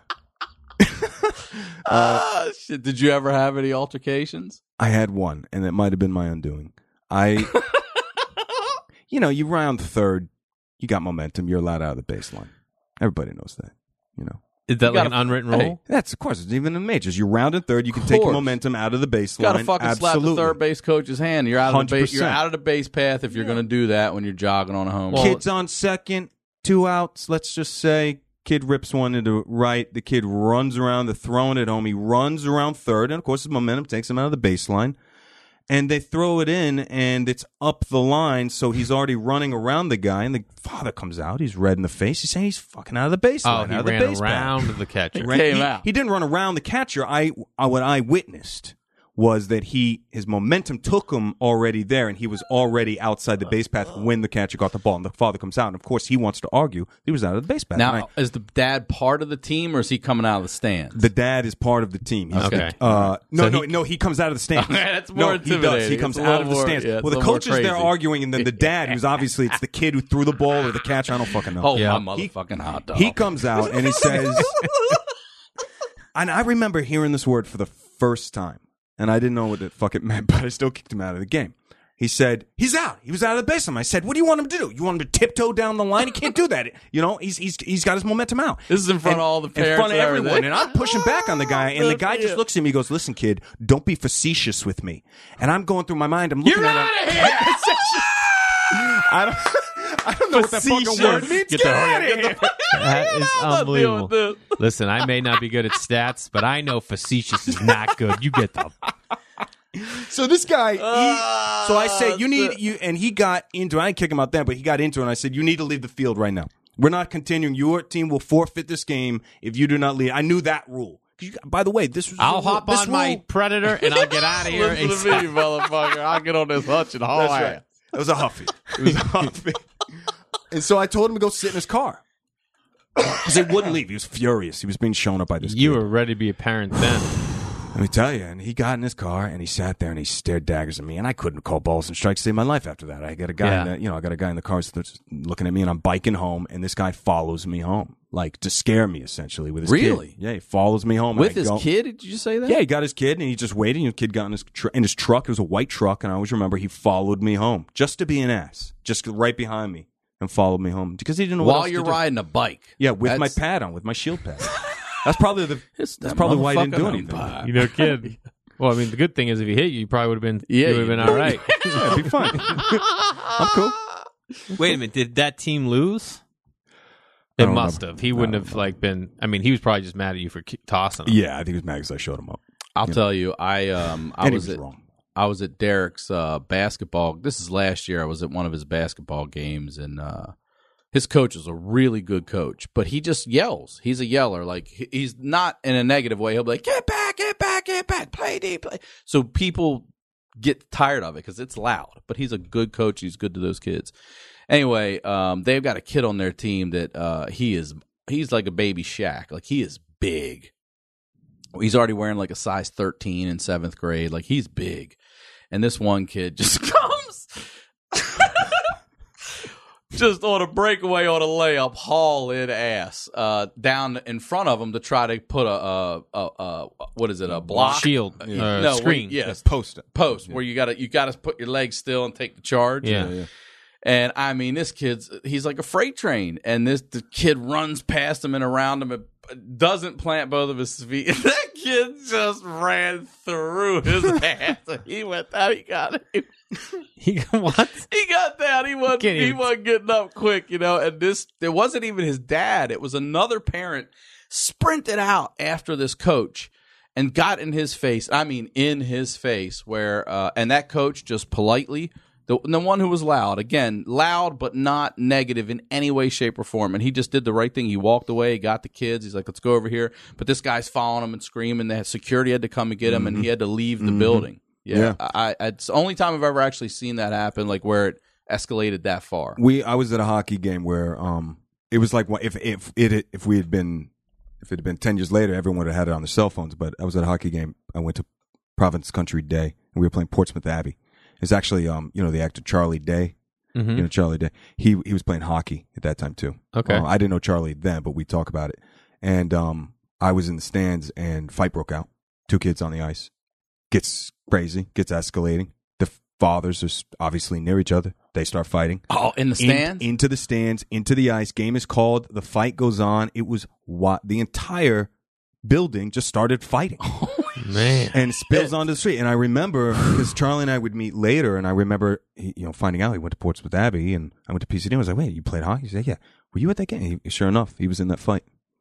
Ah, shit. Did you ever have any altercations? I had one, and it might have been my undoing. I, you know, you round third, you got momentum. You're allowed out of the baseline. Everybody knows that. You know, Is that You like gotta- an unwritten hey, rule? that's of course. It's even in majors. You round in third, you can take your Course. momentum out of the baseline. Got to fucking Absolutely. slap the third base coach's hand. You're out of the base. You're one hundred percent. out of the base path if you're going to do that when you're jogging on a home. Well, Kids on second, two outs. Let's just say kid rips one into right. The kid runs around. They're throwing it home. He runs around third, and of course, his momentum takes him out of the baseline. And they throw it in, and it's up the line, so he's already running around the guy, and the father comes out. He's red in the face. He's saying he's fucking out of the baseline. Oh, he out of the ran base around path. the catcher. Ran- Came he, out. he didn't run around the catcher. I, I what I witnessed was that he his momentum took him already there, and he was already outside the base path when the catcher got the ball. And the father comes out, and of course he wants to argue he was out of the base path. And Now, I- is the dad part of the team, or is he coming out of the stands? the dad is part of the team. He's Okay. Uh, no, So no, he- no. He comes out of the stands. Okay, that's more no, he does. He intimidating. comes It's a out of the little more- stands. yeah, it's well, a the little more coach is there crazy. arguing, and then the dad, who's obviously it's the kid who threw the ball or the catcher. I don't fucking know. Oh, Yeah. my motherfucking hot dog. He comes out and he says, and I remember hearing this word for the first time, and I didn't know what the fuck it meant, but I still kicked him out of the game. He said, he's out. He was out of the baseline. I said, what do you want him to do? You want him to tiptoe down the line? He can't do that. You know, he's he's he's got his momentum out. This is in front And- of all the in parents front of and everyone. everything. And I'm pushing back on the guy, and the guy just looks at me and goes, listen, kid, don't be facetious with me. And I'm going through my mind. I'm looking You're at out him. of here! I don't, I don't know what that fucking Facetious. word means. Get Get, the- out of get here. That is I'm not dealing unbelievable. with this. Listen, I may not be good at stats, but I know facetious is not good. You get the So this guy, he, Ah, so I said, you need, you, and he got into it. I didn't kick him out then, but he got into it, and I said, you need to leave the field right now. We're not continuing. Your team will forfeit this game if you do not leave. I knew that rule. 'Cause you, by the way, this was I'll the- hop this on my rule- Predator and I'll get out of here. Listen to me, motherfucker. I'll get on this hutch and haul That's ass. right. It was a huffy. It was a huffy. And so I told him to go sit in his car. Because he wouldn't leave. He was furious. He was being shown up by this You kid. were ready to be a parent then. Let me tell you. And he got in his car and he sat there and he stared daggers at me. And I couldn't call balls and strikes to save my life after that. I got a guy, Yeah. in the, you know, I got a guy in the car that's looking at me, and I'm biking home, and this guy follows me home, like to scare me essentially with his Really? kid. Yeah, he follows me home and With I his go- kid? Did you say that? Yeah, he got his kid and he just waited. And the kid got in his tr- in his truck. It was a white truck, and I always remember he followed me home just to be an ass, just right behind me, and followed me home because he didn't know what While else to you're do. riding a bike. Yeah, with my That's- pad on, with my shield pad. That's probably the. It's That's that probably why he didn't do motherfucking anything. umpire. You know, kid. Well, I mean, the good thing is if he hit you, you probably would have been, Yeah, you would have you- been all right. Yeah, it'd be fine. I'm cool. Wait a minute, did that team lose? I It don't must remember. have. He wouldn't have like been. I mean, he was probably just mad at you for ki- tossing him. Yeah, I think he was mad because I showed him up. I'll tell you, I um I And he was was at wrong. I was at Derek's uh, basketball. This is last year. I was at one of his basketball games, and uh, his coach is a really good coach, but he just yells. He's a yeller. Like he- he's not in a negative way. He'll be like, "Get back, get back, get back, play D, play." So people get tired of it because it's loud. But he's a good coach. He's good to those kids. Anyway, um, they've got a kid on their team that uh, he is. He's like a baby Shaq. Like he is big. He's already wearing like a size thirteen in seventh grade. Like he's big. And this one kid just comes just on a breakaway on a layup, haul in ass uh, down in front of him to try to put a, a, a, a what is it, a block? Shield, uh, No, screen. where- yes, Post it. post where you gotta you gotta put your legs still and take the charge. Yeah. And I mean, this kid's he's like a freight train, and this the kid runs past him and around him, and doesn't plant both of his feet. And that kid just ran through his ass. He went down. He got it. He what? He got down. He wasn't. Can't He even- wasn't getting up quick, you know. And this, it wasn't even his dad. It was another parent sprinted out after this coach and got in his face. I mean, in his face. Where uh, and that coach just politely. The, the one who was loud, again, loud but not negative in any way, shape, or form. And he just did the right thing. He walked away, got the kids. He's like, let's go over here. But this guy's following him and screaming. They had security had to come and get him, and he had to leave the building. Yeah. Yeah. I, I, it's the only time I've ever actually seen that happen, like where it escalated that far. We I was at a hockey game where um it was like if if it if we had been if it had been ten years later, everyone would have had it on their cell phones. But I was at a hockey game. I went to Providence Country Day, and we were playing Portsmouth Abbey. It's actually um you know the actor Charlie Day. Mm-hmm. You know Charlie Day. He he was playing hockey at that time too. Okay. Uh, I didn't know Charlie then, but we talk about it. And um I was in the stands, and fight broke out. Two kids on the ice. Gets crazy. Gets escalating. The fathers are s- obviously near each other. They start fighting. Oh, in the In- stands? into the stands, into the ice. Game is called. The fight goes on. It was what the entire building just started fighting. Man. And it spills onto the street. And I remember because Charlie and I would meet later, and I remember he, you know finding out he went to Portsmouth Abbey, and I went to P C D. I was like, "Wait, you played hockey?" He said, "Yeah." Were you at that game? He, sure enough, he was in that fight.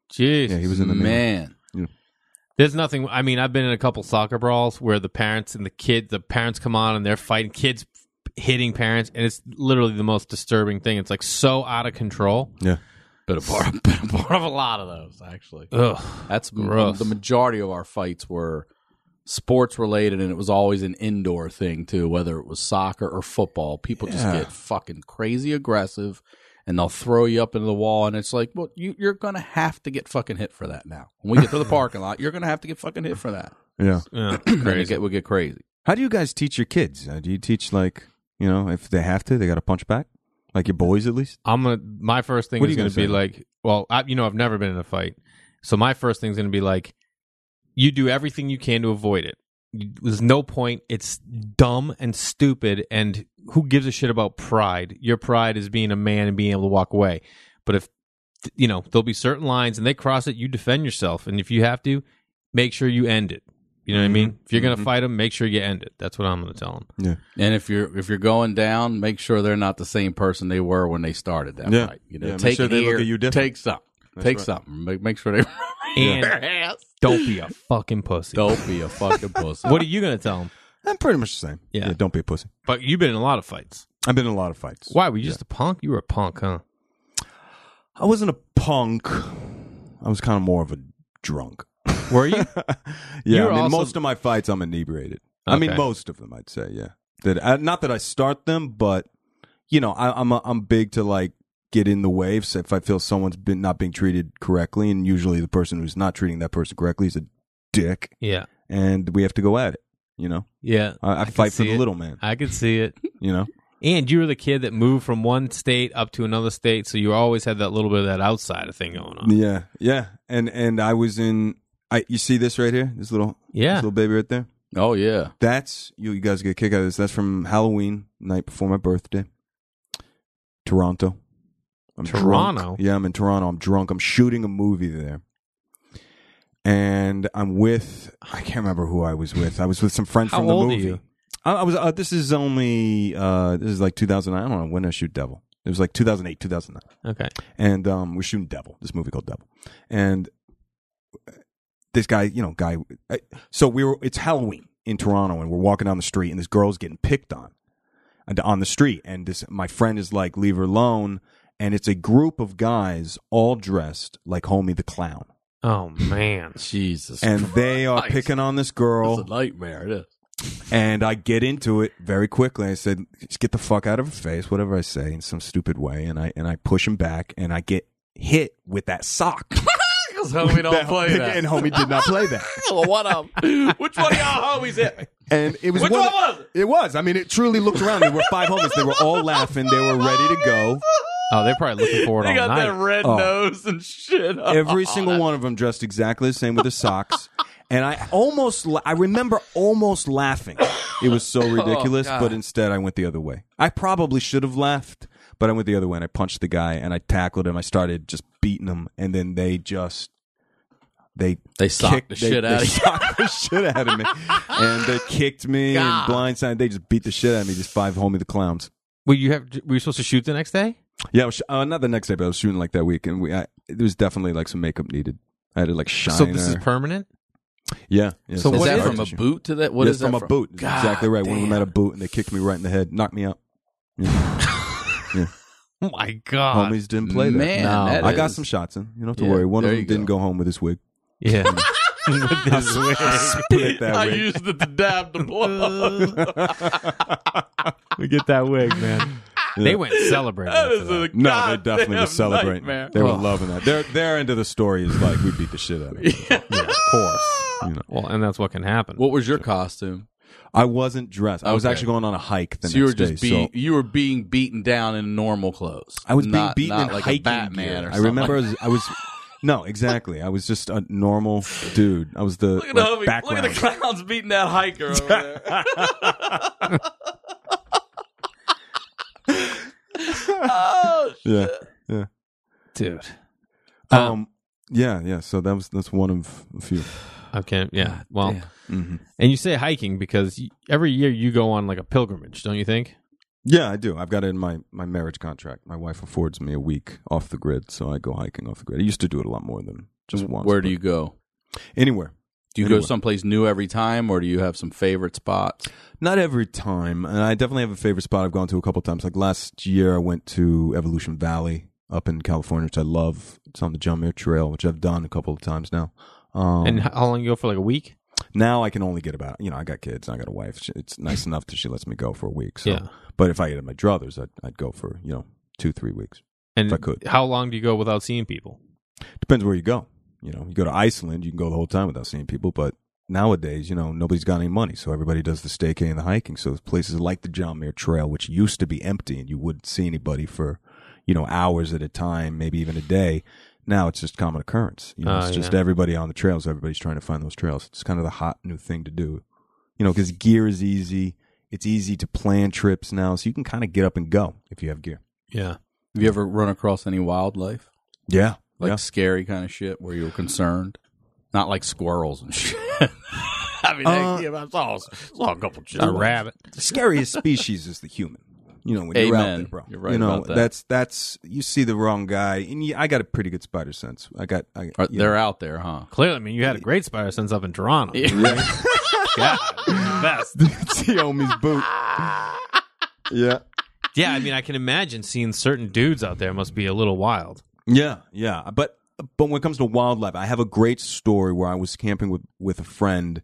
Jeez. Yeah, he was in the Navy. Man. There's nothing. I mean, I've been in a couple soccer brawls where the parents and the kid, the parents come on and they're fighting, kids hitting parents, and it's literally the most disturbing thing. It's like so out of control. Yeah. Been a part, been a part of a lot of those, actually. Ugh. That's Gross. the majority of our fights were sports related, and it was always an indoor thing too, whether it was soccer or football. People just Yeah. get fucking crazy aggressive, and they'll throw you up into the wall, and it's like, well, you, you're gonna have to get fucking hit for that now. When we get to the parking lot, you're gonna have to get fucking hit for that. Yeah. Yeah, And it crazy. get, we get crazy. How do you guys teach your kids? Uh, do you teach like, you know, if they have to, they got to punch back? Like your boys at least? I'm gonna. My first thing What are is you gonna gonna be say? like, well, I, you know, I've never been in a fight, so my first thing is gonna be like, you do everything you can to avoid it. You- There's no point. It's dumb and stupid, and who gives a shit about pride? Your pride is being a man and being able to walk away. But if you know, there'll be certain lines, and they cross it, you defend yourself, and if you have to, make sure you end it. You know what I mean? If you're gonna Mhm. fight them, make sure you end it. That's what I'm gonna tell them. Yeah. And if you're if you're going down, make sure they're not the same person they were when they started that Yeah. fight. You know, Yeah, make take sure it they look here, at you different. take something, That's take right. something. Make make sure they And their ass. don't be a fucking pussy. Don't be a fucking pussy. What are you gonna tell them? I'm pretty much the same. Yeah. Don't be a pussy. But you've been in a lot of fights. I've been in a lot of fights. Why? Were you just a punk? You were a punk, huh? I wasn't a punk. I was kind of more of a drunk. Were you? yeah, You I were mean, also- most of my fights I'm inebriated. I mean, Okay. most of them, I'd say, yeah. That uh, not that I start them, but you know, I, I'm a, I'm big to like get in the waves if I feel someone's been not being treated correctly, and usually the person who's not treating that person correctly is a dick, Yeah. and we have to go at it. You know, Yeah. I, I, can fight for see the it. little man. I could see it. You know, And you were the kid that moved from one state up to another state, so you always had that little bit of that outsider thing going on. yeah, yeah, and and I was in. I you see this right here, this little Yeah. this little baby right there. Oh yeah. That's you. You guys get a kick out of this. That's from Halloween night before my birthday. Toronto. I'm Toronto? drunk. Yeah, I'm in Toronto. I'm drunk. I'm shooting a movie there, and I'm with. I can't remember who I was with. I was with some friends How from the old are movie. you? I, I was. Uh, this is only. Uh, this is like two thousand nine. I don't know when I shoot Devil. It was like two thousand eight, two thousand nine. Okay. And um, we're shooting Devil, this movie called Devil, and this guy, you know, guy. So we were. It's Halloween in Toronto, and we're walking down the street, and this girl's getting picked on, and on the street, and this my friend is like, "Leave her alone," and it's a group of guys all dressed like Homie the Clown, Oh, man. Jesus. and they are Christ. picking on this It's girl, a nightmare. It is. and I get into it very quickly. I said, "Just get the fuck out of her face," whatever I say in some stupid way, and I and I push him back, and I get hit with that sock. Because homie don't play that. And homie did not play that. Well, what um? Which one of y'all homies hit me? And it was Which one, one was it? It was. I mean, it truly looked around. There were five homies. They were all laughing. They were ready to go. Oh, they're probably looking forward They all got night. that red Oh. nose and shit. Every Oh, single that- one of them dressed exactly the same with the socks. And I almost, la- I remember almost laughing. It was so ridiculous, God. but instead I went the other way. I probably should have laughed, but I went the other way and I punched the guy and I tackled him. I started just beating him, and then they just. They They socked kicked the shit they, out they of you. socked the shit out of me, and they kicked me God. and blindsided. They just beat the shit out of me. These five homie the clowns. Were you have? Were you supposed to shoot the next day? Yeah, I was, uh, not the next day, but I was shooting like that week, and we I, there was definitely like some makeup needed. I had to like shine. So this is her. permanent. yeah, yeah. So Is what that is from it? a boot to that? What Yeah, is it's from that a boot. That's God exactly right. One of them had a damn. boot, and they kicked me right in the head, knocked me out. Yeah. Oh my god. Homies didn't play that. Man, No. that I got is- some shots in. You don't have to Yeah, worry. One of there them you didn't go. go home with his wig. Yeah. With this wig. Split that I wig. used it to dab the blood. We get that wig, man. They went celebrating. That after is that. a No, they goddamn definitely were celebrating. nightmare. They were Oh. loving that. Their their end of the story is like we beat the shit out of them. Yeah, of course. You know. Well, and that's what can happen. What was your costume? I wasn't dressed. I was Okay. actually going on a hike the So you were next day. just being so you were being beaten down in normal clothes. I was Not- being beaten not in like hiking a Batman gear. or I something. remember I was, I was no, exactly. I was just a normal dude. I was the Look at, like, the homie- background. look at the clowns beating that hiker over there. Oh shit! Yeah, yeah. dude? Um, yeah, yeah. So that was that's one of a few. Okay, yeah. Well, Damn. hmm and you say hiking because y- every year you go on like a pilgrimage, don't you think? Yeah, I do. I've got it in my, my marriage contract. My wife affords me a week off the grid, so I go hiking off the grid. I used to do it a lot more than just once. Where do but you go? Anywhere. Do you Anywhere. go someplace new every time, or do you have some favorite spots? Not every time, and I definitely have a favorite spot I've gone to a couple times. Like last year, I went to Evolution Valley up in California, which I love. It's on the John Muir Trail, which I've done a couple of times now. Um, And how long you go for? Like a week? now I can only get about, you know, I got kids, and I got a wife. She- It's nice enough that she lets me go for a week. So. Yeah. But if I get my druthers, I'd, I'd go for, you know, two, three weeks. And If I could. how long do you go without seeing people? Depends where you go. You know, you go to Iceland, you can go the whole time without seeing people, but nowadays, you know, nobody's got any money, so everybody does the staycay and the hiking. So places like the John Muir Trail, which used to be empty and you wouldn't see anybody for, you know, hours at a time, maybe even a day. Now it's just common occurrence. You know, Oh, it's just yeah. everybody on the trails. Everybody's trying to find those trails. It's kind of the hot new thing to do. You know, because gear is easy. It's easy to plan trips now, so you can kind of get up and go if you have gear. Yeah. Have you ever run across any wildlife? Yeah. Like yeah. scary kind of shit where you were concerned? Not like squirrels and shit. I mean, Uh, yeah, I saw, saw a couple shit. A rabbit. The scariest species is the human. You know, when you're out Amen. there, bro. You're right you know, about that. that's that's you see the wrong guy, and you, I got a pretty good spider sense. I got, I, Are- you They're know. out there, huh? Clearly, I mean, you had a great spider sense up in Toronto. Yeah. Yeah. Best. It's Xiaomi's boot. Yeah, Yeah, I mean, I can imagine seeing certain dudes out there must be a little wild. yeah, yeah. But but when it comes to wildlife, I have a great story where I was camping with, with a friend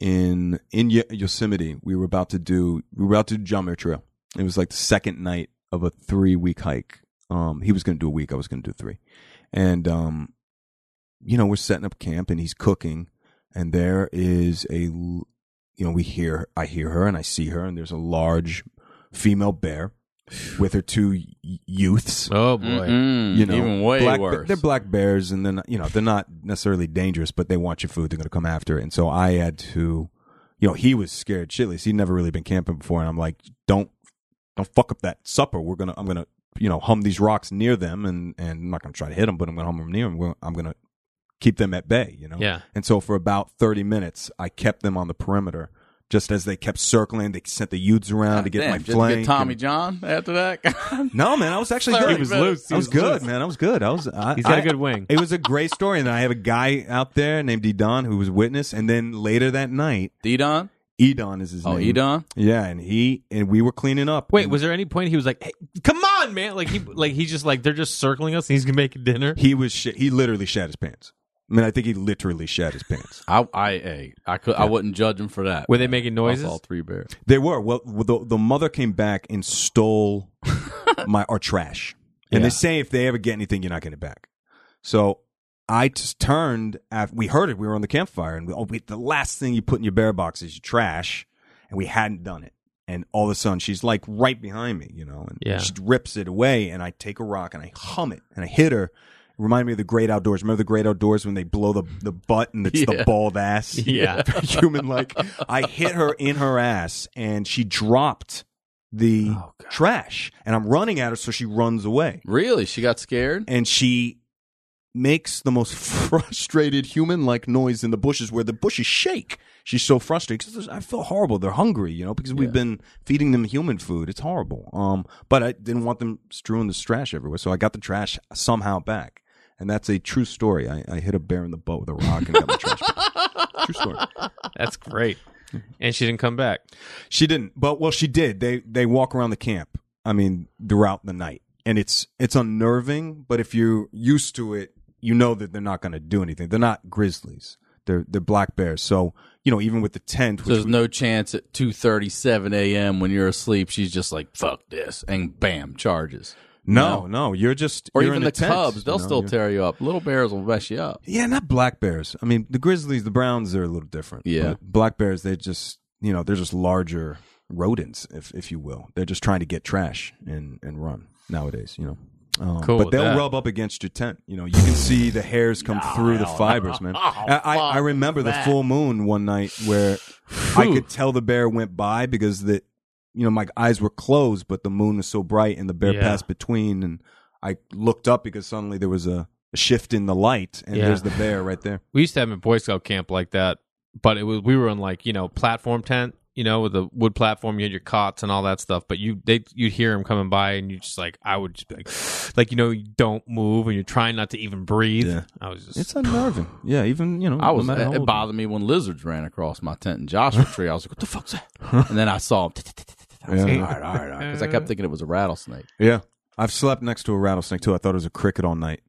in in Yo- Yosemite. We were about to do we were about to do John Muir Trail. It was like the second night of a three week hike. Um, he was going to do a week. I was going to do three, and um, you know, we're setting up camp, and he's cooking, and there is a, you know, we hear I hear her, and I see her, and there's a large female bear with her two y- youths. Oh, boy. Mm-mm. You know, even way black, worse. They're black bears, and then you know they're not necessarily dangerous, but they want your food. They're going to come after it. And so I had to, you know, he was scared shitless. He'd never really been camping before, and I'm like, don't, don't fuck up that supper. We're gonna, I'm gonna, you know, hum these rocks near them, and and I'm not gonna try to hit them, but I'm gonna hum them near them. We're- I'm gonna keep them at bay, you know. Yeah. And so for about thirty minutes, I kept them on the perimeter. Just as they kept circling, they sent the youths around to get Damn, my did you flank. get Tommy and- John after that? No, man, I was actually Thirty good. He was minutes. loose. He I was, was good, loose. man. I was good. I was. I, He's got I- a good wing. It was a great story, and then I have a guy out there named Edon who was witness, and then later that night, D-Don? Edon is his Oh, name. Edon? Yeah, and he and we were cleaning up. Wait, and was there any point he was like, "Hey, come on, man!" Like he, like he's just like they're just circling us, and he's gonna make dinner. he was sh- he literally shat his pants. I mean, I think he literally shat his pants. I, I, hey, I could, I wouldn't judge him for that. Were they making noises? Off all three bears. They were. Well, the the mother came back and stole my our trash, and Yeah. they say if they ever get anything, you're not getting it back. So I just turned. After, we heard it. We were on the campfire, and we, oh, we, the last thing you put in your bear box is your trash, and we hadn't done it. And all of a sudden, she's like right behind me, you know, and Yeah. she rips it away, and I take a rock and I hum it, and I hit her. It reminded me of the Great Outdoors. Remember the Great Outdoors when they blow the the butt and it's Yeah. the bald ass? Yeah. Human like. I hit her in her ass, and she dropped the Oh, God. trash, and I'm running at her, so she runs away, Really? She got scared? and she makes the most frustrated human-like noise in the bushes, where the bushes shake. She's so frustrated. 'Cause I feel horrible. They're hungry, you know, because we've Yeah. been feeding them human food. It's horrible. Um, but I didn't want them strewing this trash everywhere, so I got the trash somehow back. And that's a true story. I, I hit a bear in the butt with a rock and got my trash back. True story. That's great. And she didn't come back. She didn't, but well, she did. They they walk around the camp. I mean, throughout the night, and it's it's unnerving. But if you're used to it, you know that they're not going to do anything. They're not grizzlies. They're they're black bears. So you know, even with the tent, which There's we- no chance at two thirty-seven a.m. when you're asleep, she's just like, fuck this, and bam, charges. no, no, you're just Or you're even in the a tent, cubs, they'll you know, still you're- tear you up. Little bears will mess you up. Yeah, not black bears. I mean, the grizzlies, the browns, are a little different. Yeah. But black bears, they just, you know, they're just larger rodents, if if you will. They're just trying to get trash and and run nowadays, you know. Um, Cool but with they'll that. rub up against your tent. You know, you can see the hairs come through the fibers, man. I, I, I remember the full moon one night where I could tell the bear went by because the, you know, my eyes were closed, but the moon was so bright and the bear Yeah. passed between, and I looked up because suddenly there was a, a shift in the light, and Yeah. there's the bear right there. We used to have a Boy Scout camp like that, but it was we were in like you know platform tent. you know, with the wood platform, you had your cots and all that stuff. But you, they, you'd hear them coming by, and you just like, I would just be like, like you know, you don't move, and you're trying not to even breathe. Yeah. I was just, It's unnerving. Yeah, even you know, I was. no matter how it old bothered me when lizards ran across my tent in Joshua Tree. I was like, "What the fuck's that?" And then I saw them. I was like, Yeah. all right, all right, all right, because I kept thinking it was a rattlesnake. you- Yeah, I've slept next to a rattlesnake too. I thought it was a cricket all night.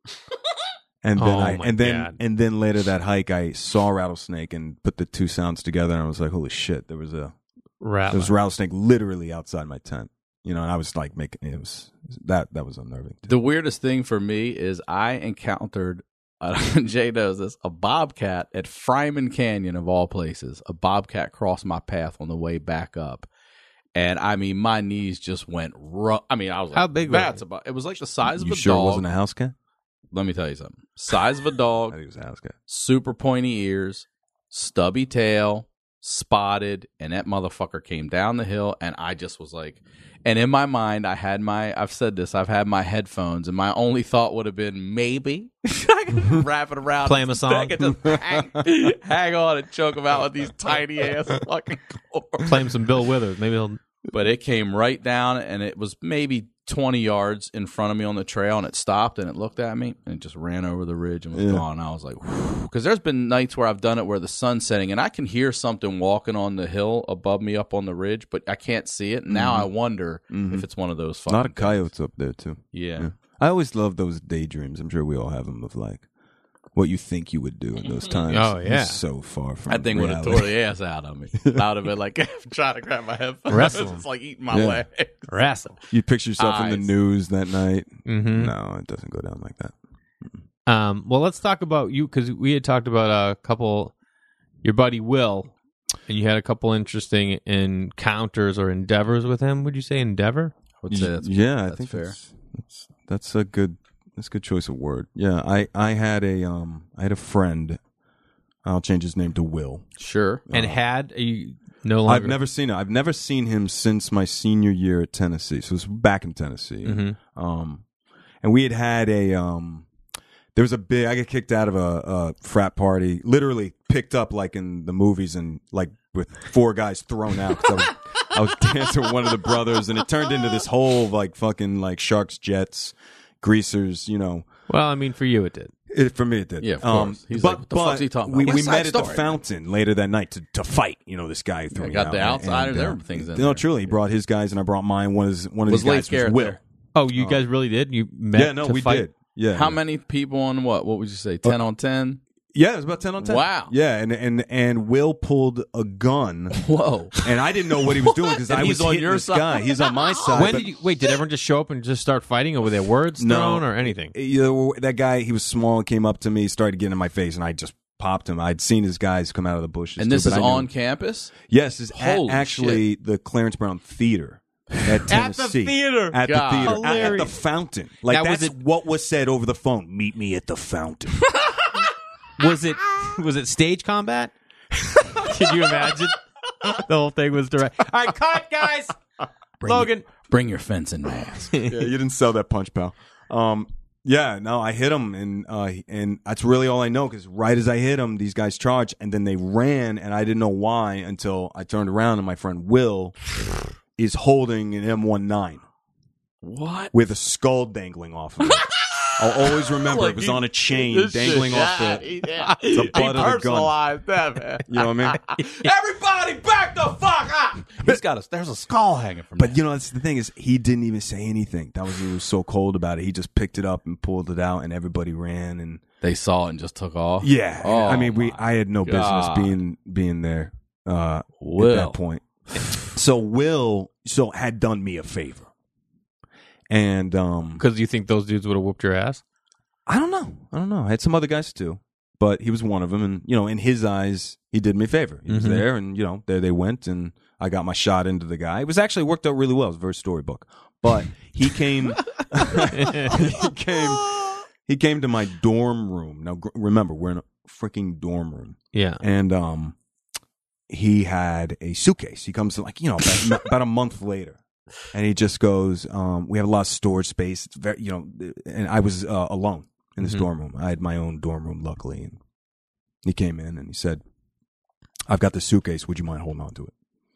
And then Oh, I my and then God. and then later that hike, I saw a rattlesnake and put the two sounds together, and I was like, "Holy shit!" There was a rat. there was a rattlesnake literally outside my tent. You know, and I was like making it was that that was unnerving. Too. The weirdest thing for me is I encountered, uh, Jay knows this, a bobcat at Fryman Canyon of all places. A bobcat crossed my path on the way back up. And I mean, my knees just went rough. I mean, I was like, How big was that's it? about, it was like the size of You a sure dog. it wasn't a house cat? Let me tell you something. Size of a I dog, think it was a house cat. super pointy ears, stubby tail, spotted, and that motherfucker came down the hill, and I just was like, and in my mind, I had my, I've said this, I've had my headphones, and my only thought would have been maybe I can wrap it around, Play him a his song. neck and just hang, hang on and choke him out with these tiny ass fucking cords. Play him some Bill Withers. Maybe he'll. But it came right down, and it was maybe twenty yards in front of me on the trail, and it stopped, and it looked at me, and it just ran over the ridge and was Yeah. gone. I was like, because there's been nights where I've done it where the sun's setting, and I can hear something walking on the hill above me up on the ridge, but I can't see it. And now I wonder if it's one of those A fucking lot of coyotes up there too. Yeah. Yeah. I always love those daydreams. I'm sure we all have them of like what you think you would do in those times. Oh, yeah. It's so far from That thing would have reality. tore the ass out of me. I would have been like trying to grab my headphones. Wrestle 'em. It's like eating my Yeah. leg. Wrestle. You picture yourself in Eyes. the news that night. Mm-hmm. No, it doesn't go down like that. Um, well, let's talk about you because we had talked about a couple, your buddy Will, and you had a couple interesting encounters or endeavors with him. Would you say endeavor? I would say that's, yeah, I that's think fair. That's, that's that's a good that's a good choice of word. Yeah, I I had a um I had a friend. I'll change his name to Will. Sure. And had are you no longer? I've never seen him. I've never seen him since my senior year at Tennessee. So it was back in Tennessee. Mhm. Um, and we had had a um. There was a big. I got kicked out of a, a frat party. Literally picked up like in the movies and like with four guys thrown out. 'Cause I was, I was dancing with one of the brothers, and it turned into this whole like fucking like Sharks, Jets, Greasers. You know, Well, I mean, for you it did. it, for me it did. Yeah, of Um, course. He's but like, what the but fuck's he talking about? we, we West Side met at the Story. fountain later that night to, to fight. You know, this guy threw Yeah, me got out. the outsiders, And, uh, everything's in No, there. truly, he brought his guys, and I brought mine. One of his, one of Was these Leif guys was Garrett Will. there? Oh, you guys really did? You met? Yeah, no, to we fight? did. Yeah, How yeah. many people on what? What would you say? ten on ten? Yeah, it was about ten on ten. Wow. Yeah, and and and Will pulled a gun, Whoa. and I didn't know what he was doing because And I he's was on hitting your this side. guy. He's on my side. When but- did you wait? Did everyone just show up and just start fighting, or were there words No. thrown or anything? You know, that guy, he was small, came up to me, started getting in my face, and I just popped him. I'd seen his guys come out of the bushes. And too, this but is I knew- on campus? Yes, it's at Holy actually the Clarence Brown Theater at Tennessee. theater. At God. the theater. At, at the Hilarious. fountain. Like, Now, was that's it- what was said over the phone. Meet me at the fountain. Was it was it stage combat? Can you imagine? The whole thing was direct. All right, cut, guys. Logan. Bring your fencing mask. Yeah, you didn't sell that punch, pal. Um, yeah, no, I hit him, and uh, and that's really all I know. Because right as I hit him, these guys charged, and then they ran, and I didn't know why until I turned around, and my friend Will is holding an M nineteen What? with a skull dangling off of it. I'll always remember it was on a chain dangling off the, the butt of the gun. that, man. You know what I mean? Everybody back the fuck up! He's got a, there's a skull hanging from But that. you know, that's the thing is he didn't even say anything. That was he was so cold about it. He just picked it up and pulled it out, and everybody ran. And They saw it and just took off? yeah, Oh, I mean, we my I had no business God. being being there uh, at Will. that point. So Will so had done me a favor, and um, Because you think those dudes would have whooped your ass? I don't know, I don't know. I had some other guys too, but he was one of them, and you know, in his eyes, he did me a favor. He was Mhm. there, and you know, there they went, and I got my shot into the guy. It was actually worked out really well. It was a very storybook, but he came. he came. He came to my dorm room. Now, gr- remember, we're in a freaking dorm room, Yeah. and um, he had a suitcase. He comes to like you know about, about a month later, and he just goes, um, "We have a lot of storage space. It's very you know," and I was uh, alone in this Mhm. dorm room. I had my own dorm room, luckily, and he came in and he said, "I've got the suitcase. Would you mind holding on to it?"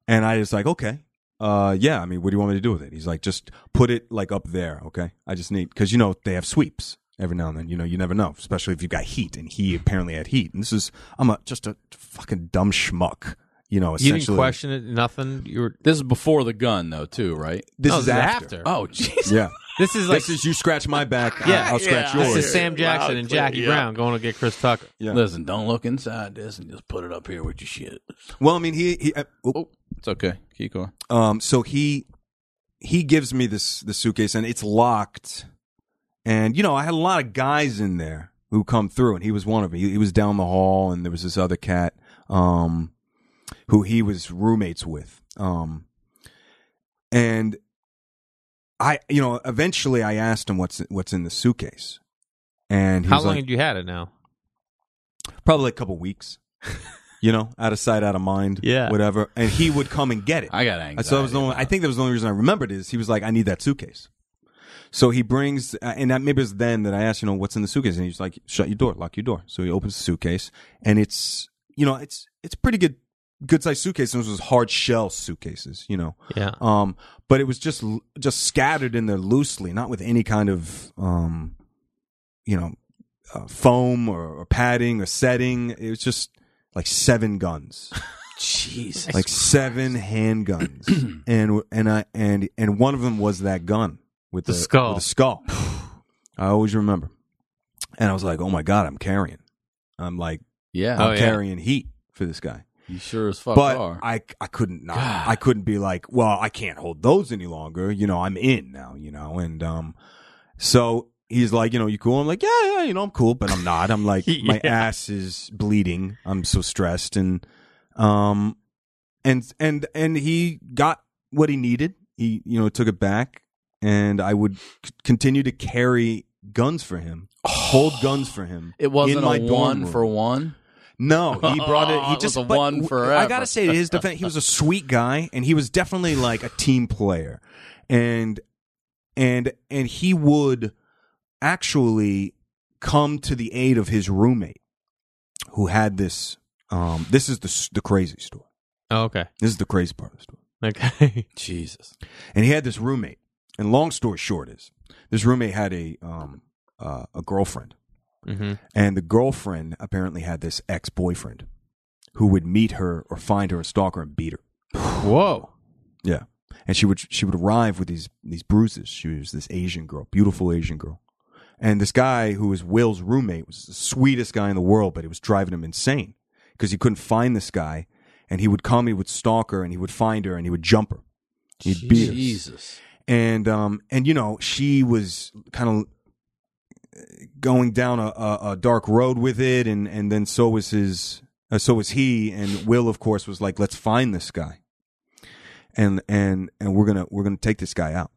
And I was like, okay, uh, yeah. I mean, what do you want me to do with it? He's like, just put it like up there, okay? I just need because you know they have sweeps every now and then. You know, you never know, especially if you've got heat. And he apparently had heat. And this is I'm a just a fucking dumb schmuck. You know, You essentially. didn't question it, nothing. You were. This is before the gun, though, too, right? This no, is this after. Oh, jeez. Yeah. This is like This is you scratch my back, Yeah. I'll scratch Yeah. yours. this is Sam Jackson and Jackie Yeah. Brown going to get Chris Tucker. Yeah. Listen, don't look inside this and just put it up here with your shit. Well, I mean, he he. Uh, oh, Oh, it's okay. Keep going. Um, so he he gives me this the suitcase and it's locked, and you know I had a lot of guys in there who come through, and he was one of them. He, he was down the hall, and there was this other cat, um, who he was roommates with, um, and I, you know, eventually I asked him what's what's in the suitcase, and he How was long like, had you had it now? probably a couple weeks. You know, out of sight, out of mind, Yeah. whatever. And he would come and get it. I got anxiety. So that was the only, I think that was the only reason I remembered is he was like, I need that suitcase. So he brings, uh, and that maybe it was then that I asked, you know, what's in the suitcase? And he's like, shut your door, lock your door. So he opens the suitcase, and it's, you know, it's it's pretty good, good sized suitcase. And it was hard shell suitcases, you know. Yeah. Um, but it was just just scattered in there loosely, not with any kind of, um, you know, uh, foam or, or padding or setting. It was just like seven guns. Jesus. Like seven handguns, and and I and and one of them was that gun with the, The skull. With the skull. I always remember, and I was like, "Oh my god, I'm carrying." I'm like, Yeah. Oh, I'm yeah. carrying heat for this guy. You sure as fuck But are. I I couldn't not. I couldn't be like, well, I can't hold those any longer. You know, I'm in now. You know, and um, so he's like, you know, you cool? I'm like, yeah, yeah, you know, I'm cool, but I'm not. I'm like, my Yeah. ass is bleeding. I'm so stressed, and um, and and and he got what he needed. He, you know, took it back, and I would c- continue to carry guns for him, hold guns for him. It wasn't in my a dorm one room. for one. No, he brought it. He It just was a but one w- forever. I gotta say, to his defense, he was a sweet guy, and he was definitely like a team player, and and and he would actually come to the aid of his roommate, who had this. Um, this is the s- the crazy story. Oh, okay. This is the crazy part of the story. Okay. Jesus. And he had this roommate, and long story short is, this roommate had a um uh, a girlfriend. Mm-hmm. And the girlfriend apparently had this ex-boyfriend who would meet her or find her and stalk her and beat her. Whoa. Yeah. And she would she would arrive with these these bruises. She was this Asian girl, beautiful Asian girl. And this guy who was Will's roommate was the sweetest guy in the world, but it was driving him insane because he couldn't find this guy. And he would come, he would stalk her, and he would find her, and he would jump her. He'd beat her. Jesus. And um and you know, she was kind of going down a, a, a dark road with it, and, and then so was his, uh, so was he, and Will, of course, was like, "Let's find this guy, and and and we're gonna we're gonna take this guy out."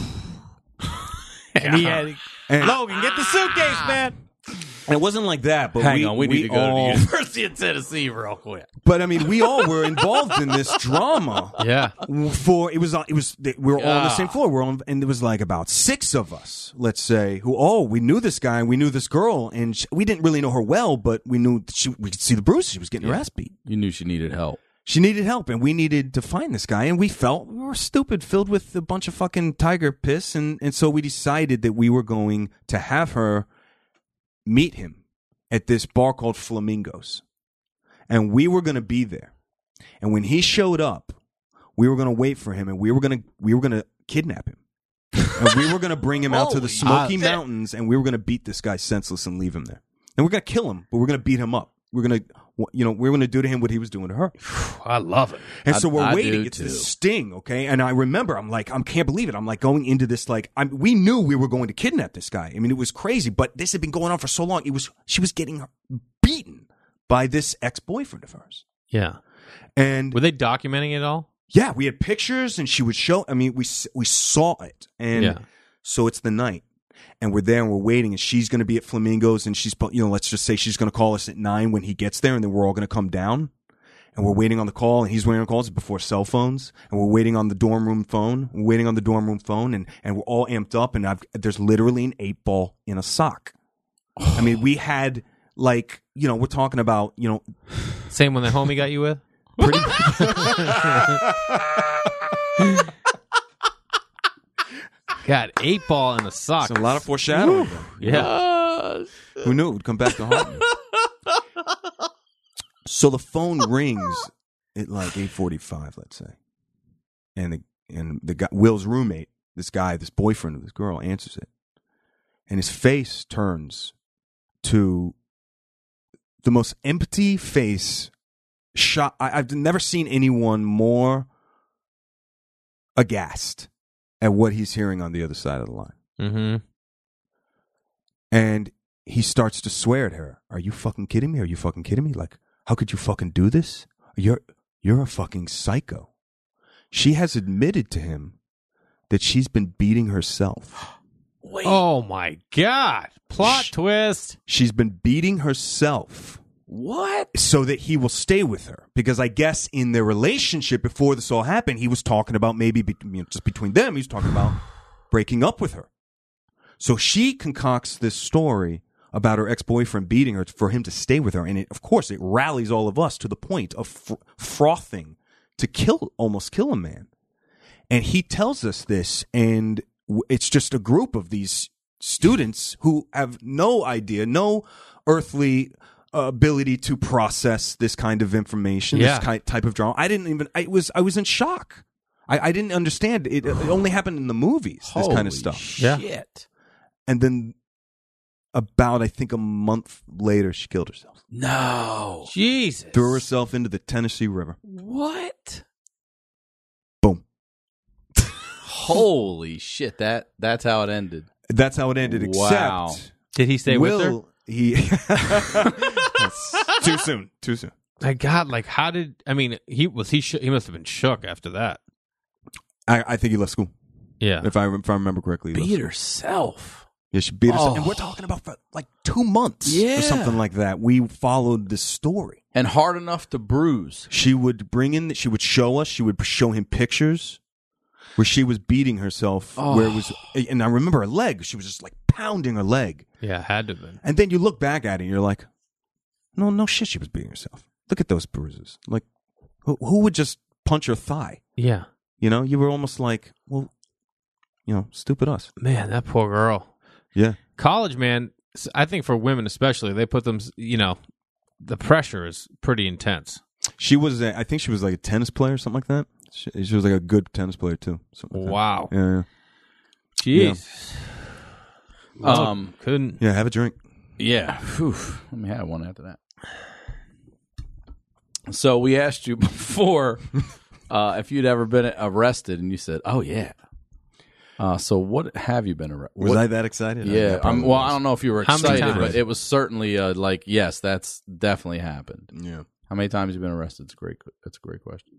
And he had, And, Logan, get the suitcase, man. and it wasn't like that, but Hang we, on, we need to go all, to the University of Tennessee real quick. But I mean, we all were involved in this drama. Yeah. For it was it was we were all on the same floor. We're on, and there was like about six of us, let's say, who all we knew this guy, and we knew this girl, and she, we didn't really know her well, but we knew that she, we could see the bruises. She was getting her ass beat. You knew she needed help. She needed help, and we needed to find this guy, and we felt we were stupid, filled with a bunch of fucking tiger piss, and and so we decided that we were going to have her meet him at this bar called Flamingos, and we were going to be there. And when he showed up, we were going to wait for him, and we were going to we were going to kidnap him, and we were going to bring him out to the Holy Smoky shit. Mountains, and we were going to beat this guy senseless and leave him there. And we're going to kill him, but we're going to beat him up. We're going to, you know, we're going to do to him what he was doing to her. I love it. And I- so we're I waiting. do It's too. this sting, okay? And I remember, I'm like, I can't believe it. I'm like going into this, like, I'm, we knew we were going to kidnap this guy. I mean, it was crazy, but this had been going on for so long. It was, she was getting beaten by this ex-boyfriend of hers. Yeah. And Were they documenting it all? yeah, we had pictures, and she would show. I mean, we we saw it, and Yeah. so it's the night, and we're there, and we're waiting, and she's going to be at Flamingos, and she's, you know, let's just say she's going to call us at nine when he gets there, and then we're all going to come down, and we're waiting on the call, and he's waiting on calls before cell phones, and we're waiting on the dorm room phone, we're waiting on the dorm room phone, and and we're all amped up, and I've, there's literally an eight ball in a sock. I mean, we had like, you know, we're talking about, you know, Same one that homie got you with? Pretty. Got eight ball in the sock. It's a lot of foreshadowing. Yeah. Uh, Who knew it would come back to haunt me? So the phone rings at like eight forty-five, let's say, and the and the guy, Will's roommate, this guy, this boyfriend of this girl, answers it, and his face turns to the most empty face. Shot. I, I've never seen anyone more aghast at what he's hearing on the other side of the line. Mm-hmm. And he starts to swear at her. Are you fucking kidding me? Are you fucking kidding me? Like, how could you fucking do this? You're you're a fucking psycho. She has admitted to him that she's been beating herself. wait. Oh my God! Plot Sh- twist. She's been beating herself What? so that he will stay with her. Because I guess in their relationship before this all happened, he was talking about maybe be, you know, just between them, he was talking about breaking up with her. So she concocts this story about her ex-boyfriend beating her for him to stay with her. And it, of course, it rallies all of us to the point of fr- frothing to kill, almost kill a man. And he tells us this, and w- it's just a group of these students who have no idea, no earthly uh, ability to process this kind of information, Yeah. this kind, type of drama. I didn't even, I was, I was in shock. I, I didn't understand. It, it only happened in the movies, this kind of Holy stuff. Shit. Yeah. And then about, I think, a month later, she killed herself. No. Jesus. Threw herself into the Tennessee River. What? Boom. Holy shit! That that's how it ended. That's how it ended. Except Wow. Did he stay with her? Will, he too soon. Too soon. My God! Like, how did? I mean, he was he? Sh- he must have been shook after that. I, I think he left school. Yeah. If I if I remember correctly, he left Beat school. herself. Yeah, she beat herself, Oh. and we're talking about for like two months Yeah. or something like that. We followed this story. And hard enough to bruise. She would bring in. She would show us. She would show him pictures where she was beating herself. Oh. Where it was, and I remember her leg. She was just like pounding her leg. Yeah, had to have been. And then you look back at it, and you're like, no, no shit. She was beating herself. Look at those bruises. Like, who, who would just punch her thigh? Yeah. You know, you were almost like, well, you know, stupid us. Man, that poor girl. Yeah. College, man. s- I think for women especially, they put them. You know, the pressure is pretty intense. She was, a, I think she was like a tennis player or something like that. She, she was like a good tennis player too. Something like Wow. that. Yeah, yeah. Jeez. Well, Um, couldn't. Yeah, have a drink. Yeah. Whew. Let me have one after that. So we asked you before uh, if you'd ever been arrested, and you said, "Oh yeah." Uh, so what have you been arrested? Was I that excited? Yeah. I probably I'm, well, was. I don't know if you were How many excited, times? but it was certainly uh, like, yes, that's definitely happened. Yeah. How many times have you been arrested? It's a great. That's a great question.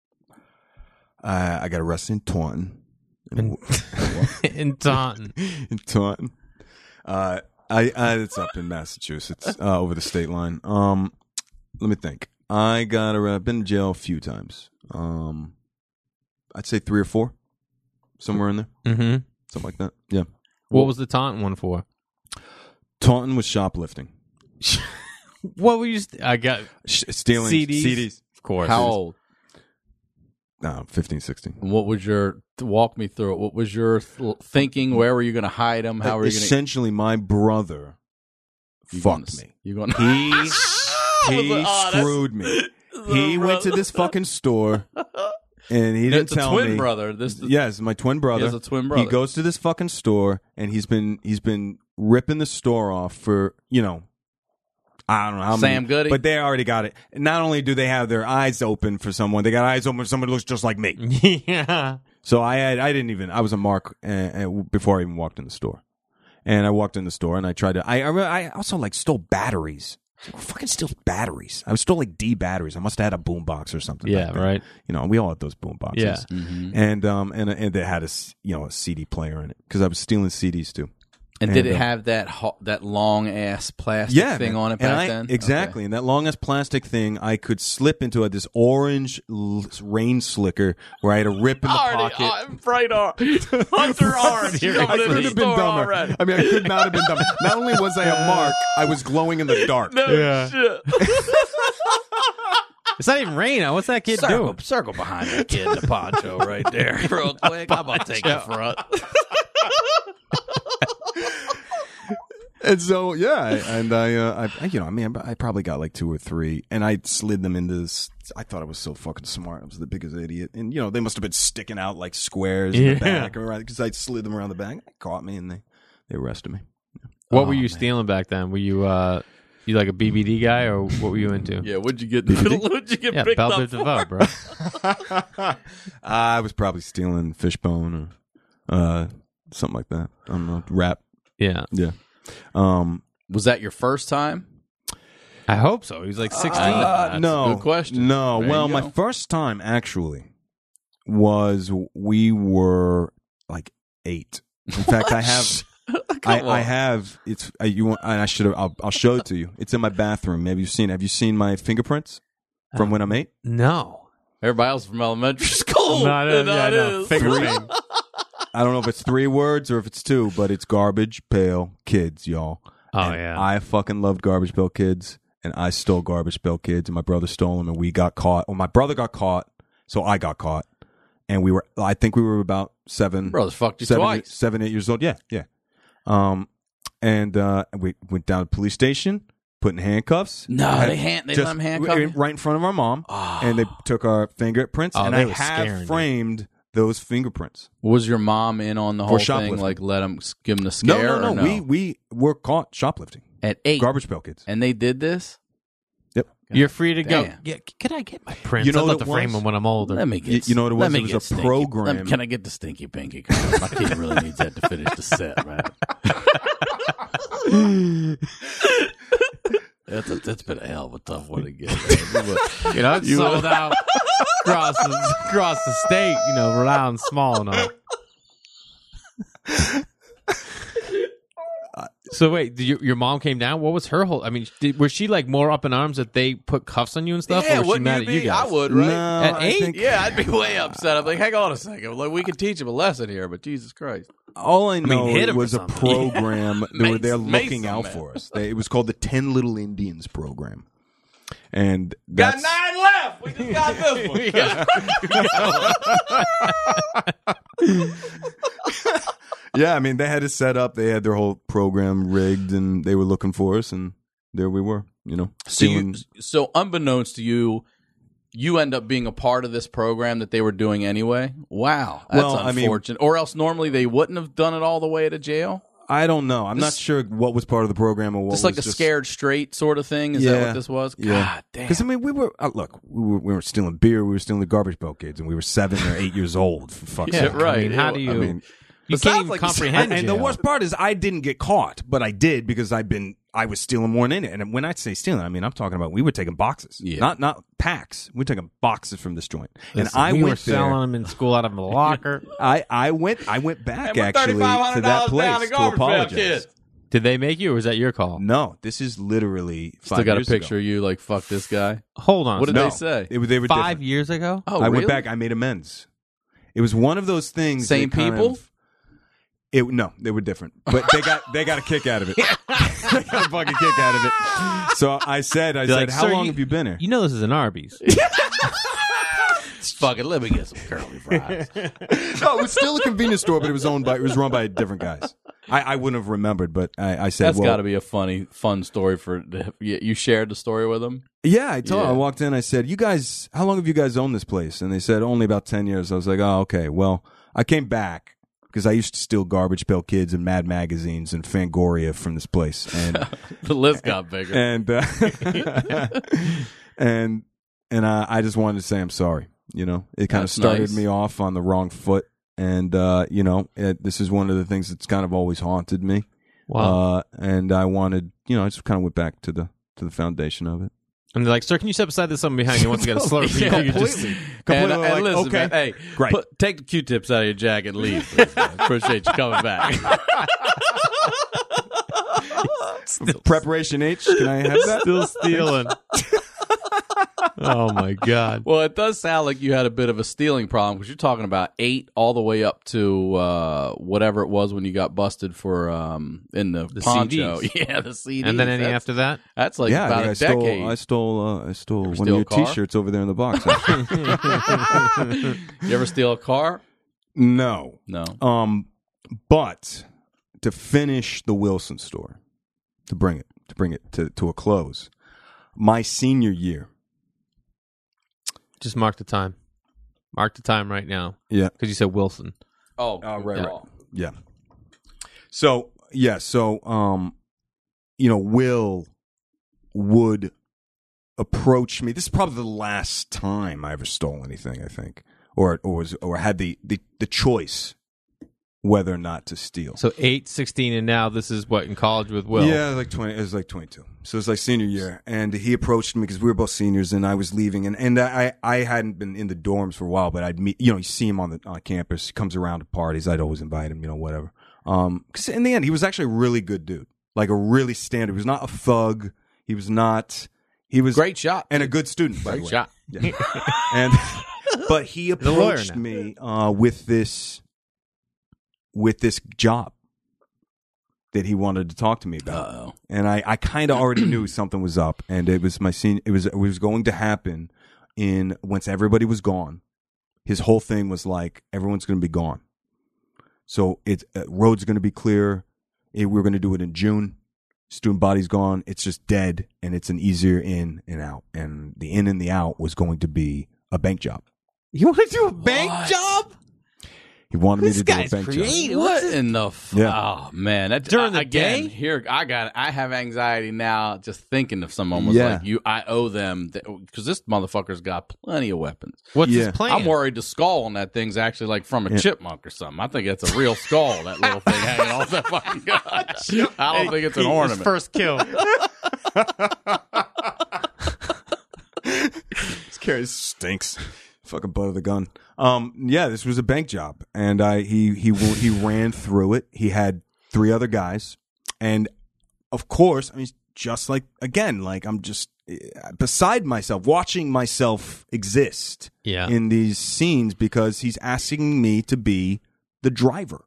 Uh, I got arrested in Taunton. In, In Taunton. in Taunton. Uh, I, I, it's up in Massachusetts, uh, over the state line. Um, let me think. I got arrested. I've been in jail a few times. Um, I'd say three or four, somewhere in there, Mm-hmm. something like that. Yeah. What was the Taunton one for? Taunton was shoplifting, What were you? St- I got Sh- stealing C Ds? C Ds. of course. How old? No, fifteen, sixteen. And what was your walk me through it? What was your th- thinking? Where were you going to hide them? How were you going to? Essentially, my brother fucked me. You going? He he Oh, that's- screwed me. He went to this fucking store and he didn't It's a tell twin me. brother. This is Yes, my twin brother. He has a twin brother. He goes to this fucking store and he's been he's been ripping the store off for, you know, I don't know how Sam many, Goody? but they already got it. Not only do they have their eyes open for someone, they got eyes open for someone who looks just like me. Yeah. So I had, I didn't even, I was a mark uh, uh, before I even walked in the store. And I walked in the store and I tried to, I, I, I also like stole batteries. Who fucking steals batteries? I stole like D batteries. I must have had a boombox or something. Yeah. back then. Right. You know, we all had those boomboxes. Yeah. Mhm. And um and and they had a s- you know a C D player in it because I was stealing C Ds too. And did And, it uh, have that ho- that long ass plastic Yeah, thing man. on it And back I- then? Exactly, Okay. and that long ass plastic thing, I could slip into a, this orange l- rain slicker where I had a rip in the pocket. I'm bright orange. Hunter orange. Seriously. I could have been dumber. I mean, I could not have been dumber. Not only was I a mark, I was glowing in the dark. Yeah. Shit. It's not even raining. What's that kid circle, doing? circle behind that kid in the poncho right there, real quick. How about take the front? And so, yeah, and I, uh, I, you know, I mean, I probably got like two or three, and I slid them into this. I thought I was so fucking smart. I was the biggest idiot, and you know, they must have been sticking out like squares in Yeah. the back, because I slid them around the back. They caught me, and they, they arrested me. What Oh, were you man. stealing back then? Were you uh, you like a B B D guy, or what were you into? Yeah, what'd you get? What'd you get Yeah, picked Bell up Biv for? DeVoe, bro. I was probably stealing Fishbone or uh, something like that. I don't know, rap. Yeah, Yeah. Um, Was that your first time? I hope so. He was like sixteen. Uh, That's no, a good question. No, There well, you my go. first time actually was we were like eight. In fact, I have, I, Come I on. have. It's uh, you want, and I should have. I'll, I'll show it to you. It's in my bathroom. Have you seen? Have you seen my fingerprints from when I'm eight? no. Everybody else from elementary school. No, I don't- No, yeah, it no. is. Finger Three. pain. I don't know if it's three words or if it's two, but it's Garbage Pail Kids, y'all. Oh, And yeah. I fucking loved Garbage Pail Kids, and I stole Garbage Pail Kids, and my brother stole them, and we got caught. Well, my brother got caught, so I got caught, and we were. I think we were about seven, Brothers fucked you seven, twice. seven, eight years old. Yeah, yeah. Um, and uh, we went down to the police station, put in handcuffs. No, Had- they hand- they just let 'em handcuff you? right in front of our mom, Oh. and they took our fingerprints, Oh, and they I was scaring have you. framed those fingerprints. Was your mom in on the For whole thing? shoplifting. Like, let him give him the No, scare? no, or no. We we were caught shoplifting. at eight, Garbage Pail Kids. and they did this. Yep. You're free to go. Damn. Yeah, can I get my prints? You know I'd love what to it frame was? them when I'm older. Let me get. You- you know what it let was? me It was get a stinky. program. Let me- can I get the stinky pinky card? My kid really needs that to finish the set, man. That's a, that's been a hell of a tough one to get. Man. You know, it's sold out across the, across the state. You know, Rhode Island's small enough. So wait, did you, your mom came down? What was her whole? I mean, did, was she like more up in arms that they put cuffs on you and stuff? Yeah, or was she wouldn't mad you at be? you guys? I would, right? No, At I eight? think- Yeah, I'd be way upset. I'm like, hang on a second. Like, we could teach him a lesson here, but Jesus Christ. All I know hit it him or was a something. program. They were Mace- there mace looking him, out man. for us. They, it was called the Ten Little Indians program, and that's, nine left. We just got this one. yeah. I mean, they had it set up. They had their whole program rigged, and they were looking for us, and there we were. You know, So, you, stealing. so unbeknownst to you, you end up being a part of this program that they were doing anyway. Wow, that's Well, I mean- unfortunate. or else normally they wouldn't have done it all the way to jail. I don't know. I'm not This- sure what was part of the program or what Just was like a scared straight sort of thing. Is Yeah. that what this was? Yeah. God damn. Because I mean, we were uh, look, we were we were stealing beer, we were stealing the Garbage Pail Kids, and we were seven or eight years old. For fuck's Yeah, sake. right. I mean, how do you? I mean, you It can't sounds even like- comprehend. and the jail. worst part is, I didn't get caught, but I did because I've been I was stealing more than it. And when I say stealing, I mean I'm talking about we were taking boxes, Yeah. not not packs. We were taking boxes from this joint, Listen, and I we were went there. selling them in school out of a locker. I I went I went back Hey, we're actually to $thirty-five hundred that dollars down place to to Garbage Pail apologize. Kids. Did they make you, or was that your call? No, this is literally five Still got a years picture ago. of you like, fuck this guy. Hold on. What did so they No, say? It, was- they were Five different. years ago? Oh, I really? went back. I made amends. It was one of those things. Same they kind people? of- it no, they were different, but they got they got a kick out of it. They got a fucking kick out of it. So I said, I They're said, like, how "Sir, long you- have you been here? You know this is an Arby's. Fucking let me get some curly fries. No, it was still a convenience store, but it was owned by it was run by different guys. I, I wouldn't have remembered, but I, I said, That's well, got to be a funny, fun story for. You you shared the story with them. yeah. I told Yeah. I walked in. I said, you guys, how long have you guys owned this place? And they said only about ten years. I was like, oh, okay. Well, I came back because I used to steal Garbage Pail Kids and Mad magazines and Fangoria from this place, and The list got bigger. and uh, and and uh, I just wanted to say I'm sorry. You know, it kind of That's started nice. me off on the wrong foot, and uh, you know, it, this is one of the things that's kind of always haunted me. Wow. Uh, and I wanted, you know, I just kind of went back to the to the foundation of it. and they're like, sir, can you step aside? There's someone behind you. Wants to get a slurp. Yeah, You just- completely. and, Completely and like, listen, okay, man, hey, great. put, take the Q-tips out of your jacket and leave. please, man. Appreciate you coming back. Preparation H, can I have that? Still stealing. Oh my god. Well, it does sound like you had a bit of a stealing problem because you're talking about eight all the way up to uh, whatever it was when you got busted for um, in the, The poncho. C Ds. Yeah, the C Ds. And then any that's, after that? That's like yeah, about I, a I stole. decade. I stole. Uh, I stole one steal of a your car? T-shirts over there in the box. actually. You ever steal a car? No. No. Um, but to finish the Wilson story, to bring it to bring it to, to a close, my senior year. Just mark the time. Mark the time right now. Yeah. Because you said Wilson. Oh, Oh, right, yeah. right. Yeah. So yeah, so um, you know, Will would approach me. This is probably the last time I ever stole anything, I think, or or was or had the the, the choice whether or not to steal. So eight, sixteen, and now this is what, in college with Will? Yeah, like twenty. It was like twenty-two. So it was like senior year, and he approached me because we were both seniors, and I was leaving, and and I I hadn't been in the dorms for a while, but I'd meet, you know, you see him on the on campus. He comes around to parties. I'd always invite him, you know, whatever. Um, because in the end, he was actually a really good dude, like a really standard. He was not a thug. He was not. He was Great shot. and a good student. By the Great way. shot. Yeah. and but he a lawyer approached now. me uh, with this with this job that he wanted to talk to me about. Uh-oh. And I, I kind of already knew something was up, and it was my scene. It was it was going to happen in once everybody was gone. His whole thing was like everyone's going to be gone, so it's uh, road's going to be clear. It, we're going to do it in June. Student body's gone. It's just dead, and it's an easier in and out. And the in and the out was going to be a bank job. You want to do a bank What? job? He wanted This me to do a guy's bank job. creative. What What's this- in the f- Yeah. Oh man, that, During the I- again, day? Here I got. I have anxiety now just thinking if someone was Yeah. like you. I owe them because this motherfucker's got plenty of weapons. What's Yeah. his plan? I'm worried the skull on that thing's actually like from a Yeah. chipmunk or something. I think it's a real skull. That little thing hanging off that fucking gun. I don't think it's an His ornament. first kill. This carry stinks. Fucking butt of the gun. Um, yeah, this was a bank job, and I he he he ran through it. He had three other guys, and of course, I mean, just like again, like I'm just uh, beside myself, watching myself exist Yeah. in these scenes because he's asking me to be the driver.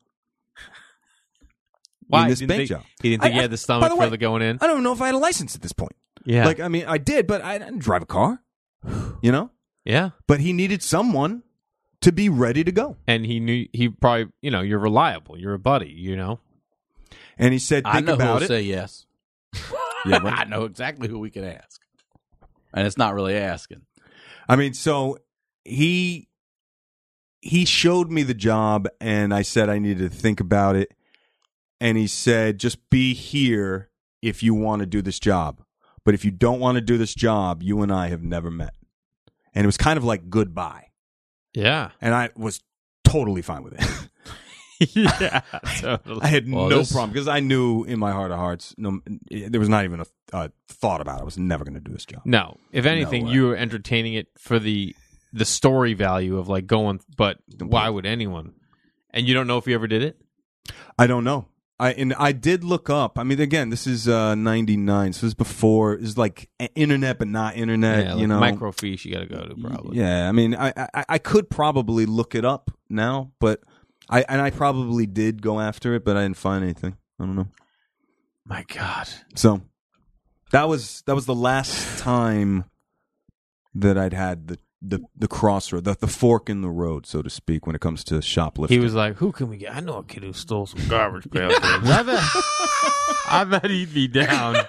Why? In this Didn't bank think- job. He didn't think I- he had I- the stomach by the for way, the going in? I don't know if I had a license at this point. Yeah. Like, I mean, I did, but I didn't drive a car. You know. yeah. But he needed someone to be ready to go. And he knew, he probably, you know, you're reliable. You're a buddy, you know? And he said, I think know who about will it. say yes. Yeah, right. I know exactly who we can ask, and it's not really asking. I mean, so he he showed me the job, and I said I needed to think about it. And he said, just be here if you want to do this job. But if you don't want to do this job, you and I have never met. And it was kind of like goodbye. Yeah. And I was totally fine with it. yeah. Totally. I had Well, no this- problem because I knew in my heart of hearts, no, there was not even a, a thought about it. I was never going to do this job. No. If anything, way. you were entertaining it for the the story value of like going, but why would anyone? And you don't know if you ever did it? I don't know. I and I did look up. I mean, again, this is uh, ninety-nine, so this is before. This is like a- internet, but not internet. yeah, you like know, microfiche you got to go to probably. Yeah, I mean, I, I I could probably look it up now, but I and I probably did go after it, but I didn't find anything. I don't know. My God. So that was that was the last time that I'd had the the, the crossroad, the, the fork in the road, so to speak, when it comes to shoplifting. He was like, who can we get? I know a kid who stole some garbage pails. I bet, I bet he'd be down.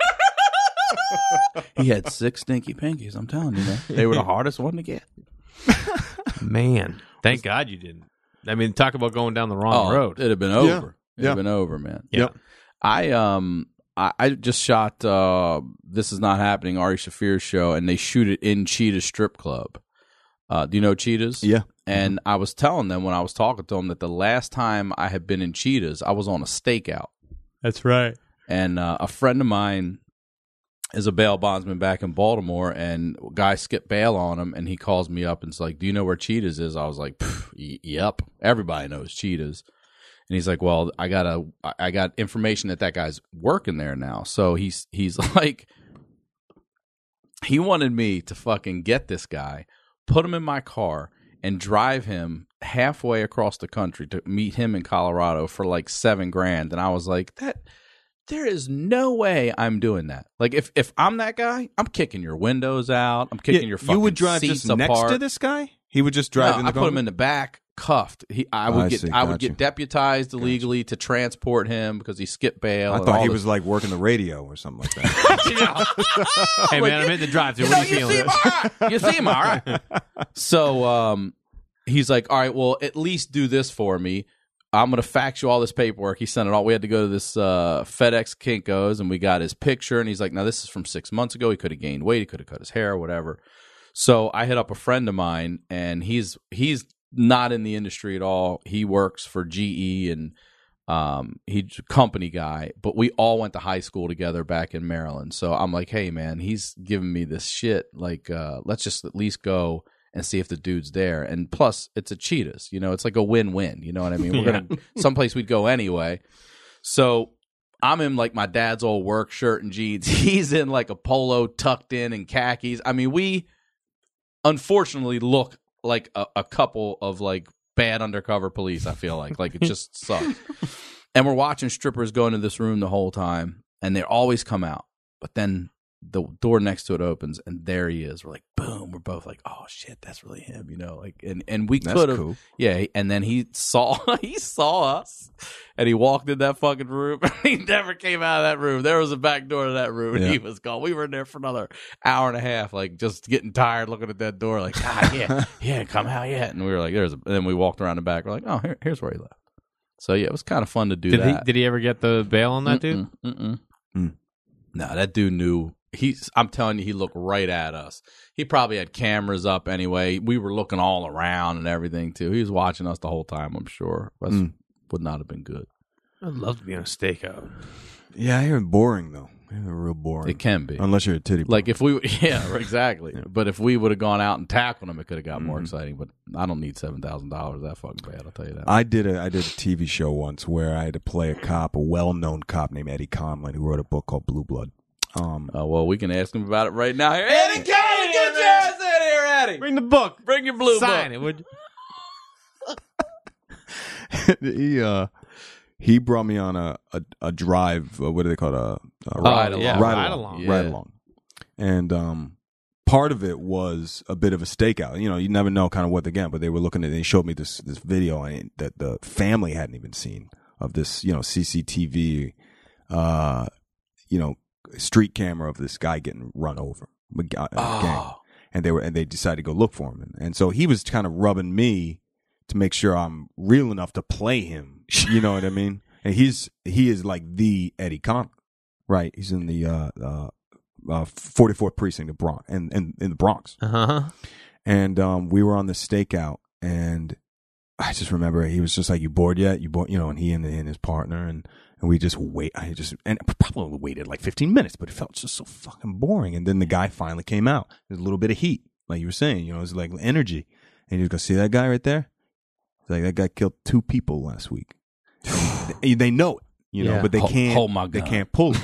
He had six stinky pinkies. I'm telling you, man. They were the hardest one to get. Man, thank God you didn't. I mean, talk about going down the wrong Oh, road. it'd have been over. It'd Yeah. have been over, man. Yeah. Yep. I um I, I just shot uh This Is Not Happening, Ari Shafir's show, and they shoot it in Cheetah Strip Club. Uh, do you know Cheetahs? Yeah. And I was telling them when I was talking to them that the last time I had been in Cheetahs, I was on a stakeout. That's right. And uh, a friend of mine is a bail bondsman back in Baltimore, and a guy skipped bail on him, and he calls me up and is like, do you know where Cheetahs is? I was like, y- yep, everybody knows Cheetahs. And he's like, well, I got a, I got information that that guy's working there now. So he's he's like, he wanted me to fucking get this guy, put him in my car, and drive him halfway across the country to meet him in Colorado for like seven grand. And I was like, that there is no way I'm doing that. Like, if, if I'm that guy, I'm kicking your windows out. I'm kicking Yeah, your fucking you would drive seats just next apart. to this guy? He would just drive No, in the I put car? him in the back, cuffed. He, I would I get, see, I would gotcha. get deputized illegally to transport him because he skipped bail. I and thought all he this. was like working the radio or something like that. Hey, man, I'm in the drive-thru. You What know, are you you feeling? seem all right. You seem all right. So um, he's like, all right, well, at least do this for me. I'm going to fax you all this paperwork. He sent it all. We had to go to this uh, FedEx Kinko's, and we got his picture. And he's like, now, this is from six months ago. He could have gained weight. He could have cut his hair or whatever. So I hit up a friend of mine, and he's he's not in the industry at all. He works for G E, and um, he's a company guy. But we all went to high school together back in Maryland. So I'm like, hey, man, he's giving me this shit. Like, uh, let's just at least go and see if the dude's there. And plus, it's a Cheetahs. You know, it's like a win-win. You know what I mean? We're Yeah. going to someplace we'd go anyway. So I'm in like my dad's old work shirt and jeans. He's in like a polo tucked in and khakis. I mean, we unfortunately look like a, a couple of like bad undercover police, I feel like. Like, it just sucks. And we're watching strippers go into this room the whole time, and they always come out. But then the door next to it opens, and there he is. We're like, boom. We're both like, oh shit, that's really him, you know. Like, and and we That's could have, cool. yeah. And then he saw he saw us, and he walked in that fucking room. He never came out of that room. There was a back door to that room, and Yeah. he was gone. We were in there for another hour and a half, like just getting tired looking at that door. Like, ah, yeah, yeah, come out, yeah. And we were like, there's. A, and then we walked around the back. We're like, oh, here, here's where he left. So yeah, it was kind of fun to do Did he, that. did he ever get the bail on that dude? Mm-mm, mm-mm. Mm. No, that dude knew. He's. I'm telling you, he looked right at us. He probably had cameras up anyway. We were looking all around and everything too. He was watching us the whole time. I'm sure. That Mm. would not have been good. I'd love to be on a stakeout. Yeah, I hear it boring, though. I hear it real boring. It can be. Unless you're a titty. Like if we, yeah, exactly. But if we would have gone out and tackled him, it could have got more Mhm. exciting. But I don't need seven thousand dollars that fucking bad. I'll tell you that. I did a I did a T V show once where I had to play a cop, a well-known cop named Eddie Conlon, who wrote a book called Blue Blood. Um, Uh, well, we can ask him about it right now. Here, Eddie, come on, get your ass in here, Eddie. Bring the book. Bring your blue Sign book. it, would you? he uh he brought me on a a, a drive. Uh, what do they call it? A, a Ride Oh, along. yeah, ride, ride along. along. Yeah. Ride along. And um, part of it was a bit of a stakeout. You know, you never know kind of what they get, but they were looking at. They showed me this this video and that the family hadn't even seen of this. You know, C C T V. Uh, you know, street camera of this guy getting run over. A ga- a gang. Oh, And they were and they decided to go look for him. And, and so he was kind of rubbing me to make sure I'm real enough to play him. You know what I mean? And he's he is like the Eddie Conlon, right? He's in the uh, uh, uh, forty-fourth precinct of Bronx and in, in the Bronx. Uh-huh. And um, we were on the stakeout, and I just remember he was just like, "You bored yet? You bored?" You know, and he and, and his partner, and, and we just wait. I just and I probably waited like fifteen minutes, but it felt just so fucking boring. And then the guy finally came out. There's a little bit of heat, like you were saying. You know, it was like energy. And you go, "See that guy right there? It's like that guy killed two people last week." they, they know it, you know, Yeah. but they Hold- can't. hold my They gun. can't pull it.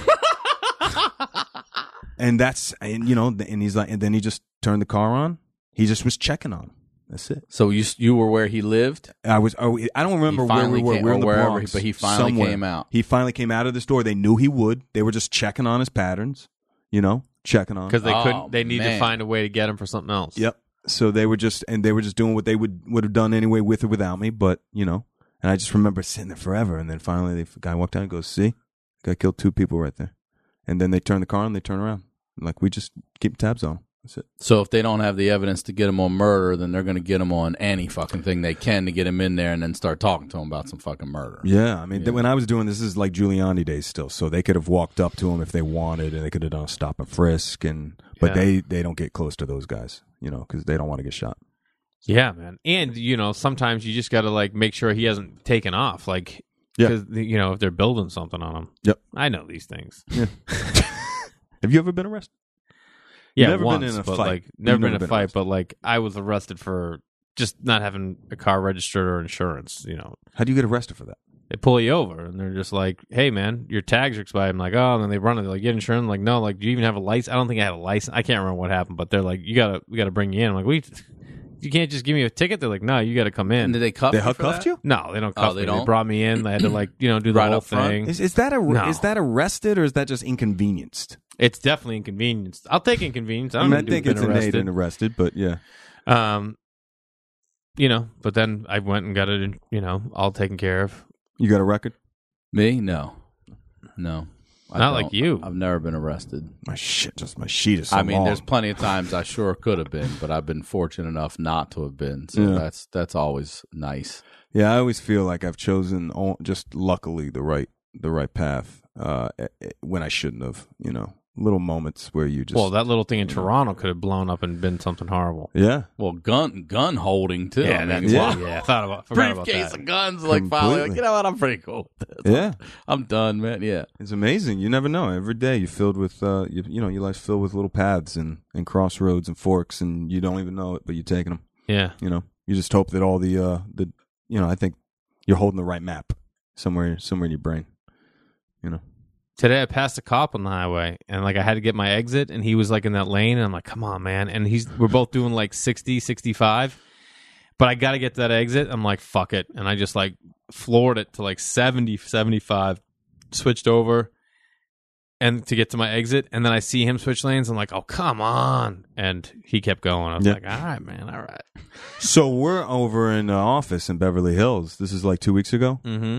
And that's and you know, and he's like, and then he just turned the car on. He just was checking on him. That's it. so you you were where he lived? I was. Oh, I don't remember He where finally we were. came- we were or in the wherever, Bronx, but he finally somewhere. came out. He finally came out of the store. They knew he would. They were just checking on his patterns. You know, checking on. him. Because they Oh, couldn't. They need man. to find a way to get him for something else. Yep. So they were just and they were just doing what they would would have done anyway with or without me. But you know, and I just remember sitting there forever. And then finally, the guy walked out and goes, "See, guy killed two people right there." And then they turn the car on. And they turn around. Like we just keep tabs on him. That's it. So if they don't have the evidence to get him on murder, then they're going to get him on any fucking thing they can to get him in there and then start talking to him about some fucking murder. Yeah, I mean, Yeah. th- when I was doing this, this is like Giuliani days still. So they could have walked up to him if they wanted, and they could have done a stop and frisk. And but Yeah. they they don't get close to those guys, you know, because they don't want to get shot. Yeah, man. And you know, sometimes you just got to like make sure he hasn't taken off. Like, Yeah. because you know if they're building something on him. Yep. I know these things. Have you ever been arrested? Yeah, Never been once, in a but fight. like You've never been never in a been fight. arrested. But like I was arrested for just not having a car registered or insurance. You know, How do you get arrested for that? They pull you over, and they're just like, "Hey, man, your tags are expired." I'm like, "Oh," and then they run it. They're like, "Get insurance?" I'm like, "No." Like, do you even have a license? I don't think I had a license. I can't remember what happened, but they're like, "You gotta, we gotta bring you in." I'm like, "We, you can't just give me a ticket." They're like, "No, you got to come in." And did they cuff They you for cuffed that? you? No, they don't Oh, cuff they me. don't? They brought me in. They had to like, you know, do the Right whole up front? thing. Is, is that a No. is that arrested or is that just inconvenienced? It's definitely inconvenience. I'll take inconvenience. I I, don't mean, I need to think have it's been innate arrested. and arrested, but yeah. Um, you know, but then I went and got it, you know, all taken care of. You got a record? Me? No. No. I Not don't. like you. I've never been arrested. My shit, just my sheet is so I mean, long. there's plenty of times I sure could have been, but I've been fortunate enough not to have been. So Yeah. that's that's always nice. Yeah, I always feel like I've chosen all, just luckily the right the right path uh, eh, eh, when I shouldn't have. You know, little moments where you just Well, that little thing in Toronto could have blown up and been something horrible. yeah. Well, gun gun holding too. I mean, that's yeah. why. Yeah, I thought about forgot about briefcase that. of guns, like finally, like, Completely. you know what? I'm pretty cool with this. Yeah, I'm done, man. Yeah. it's amazing. You never know. Every day you're filled with, uh, you, you know, your life's filled with little paths and, and crossroads and forks, and you don't even know it, but you're taking them. Yeah, You know, you just hope that all the, uh, the, you know, I think you're holding the right map somewhere, somewhere in your brain. You know, today I passed a cop on the highway, and like I had to get my exit, and he was like in that lane, and I'm like, "Come on, man!" And he's we're both doing like sixty, sixty-five, but I got to get to that exit. I'm like, "Fuck it," and I just like floored it to like seventy, seventy-five, switched over, and to get to my exit, and then I see him switch lanes. I'm like, "Oh, come on!" And he kept going. I was Yeah. like, "All right, man, all right." so we're over in the office in Beverly Hills. This is like two weeks ago. Mm-hmm.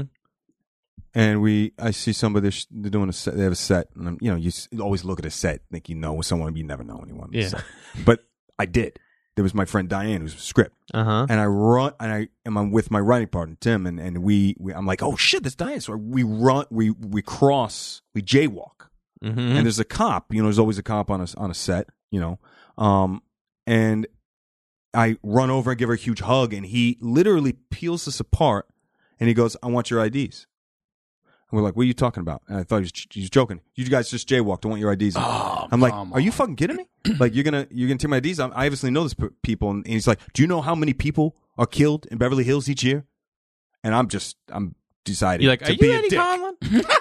And we, I see somebody, sh- they're doing a set, they have a set, and I'm, you know, you s- always look at a set, think you know someone, you never know anyone. on the Yeah. set. But I did. There was my friend Diane, who's a script, Uh huh. and I run, and I am I'm with my writing partner Tim, and and we, we, I'm like, oh shit, that's Diane. So we run, we we cross, we jaywalk, Mm-hmm. and there's a cop. You know, there's always a cop on a on a set. You know, um, and I run over and give her a huge hug, and he literally peels us apart, and he goes, "I want your I Ds." And we're like, "What are you talking about?" And I thought he was, he was joking. You guys just jaywalked. I want your I Ds. Oh, I'm like, come "Are you on. fucking kidding me? Like, you're gonna you're gonna take my I Ds? I'm, I obviously know this p- people." And he's like, "Do you know how many people are killed in Beverly Hills each year?" And I'm just I'm deciding You're like, to "Are be you a Eddie dick. Conlon?"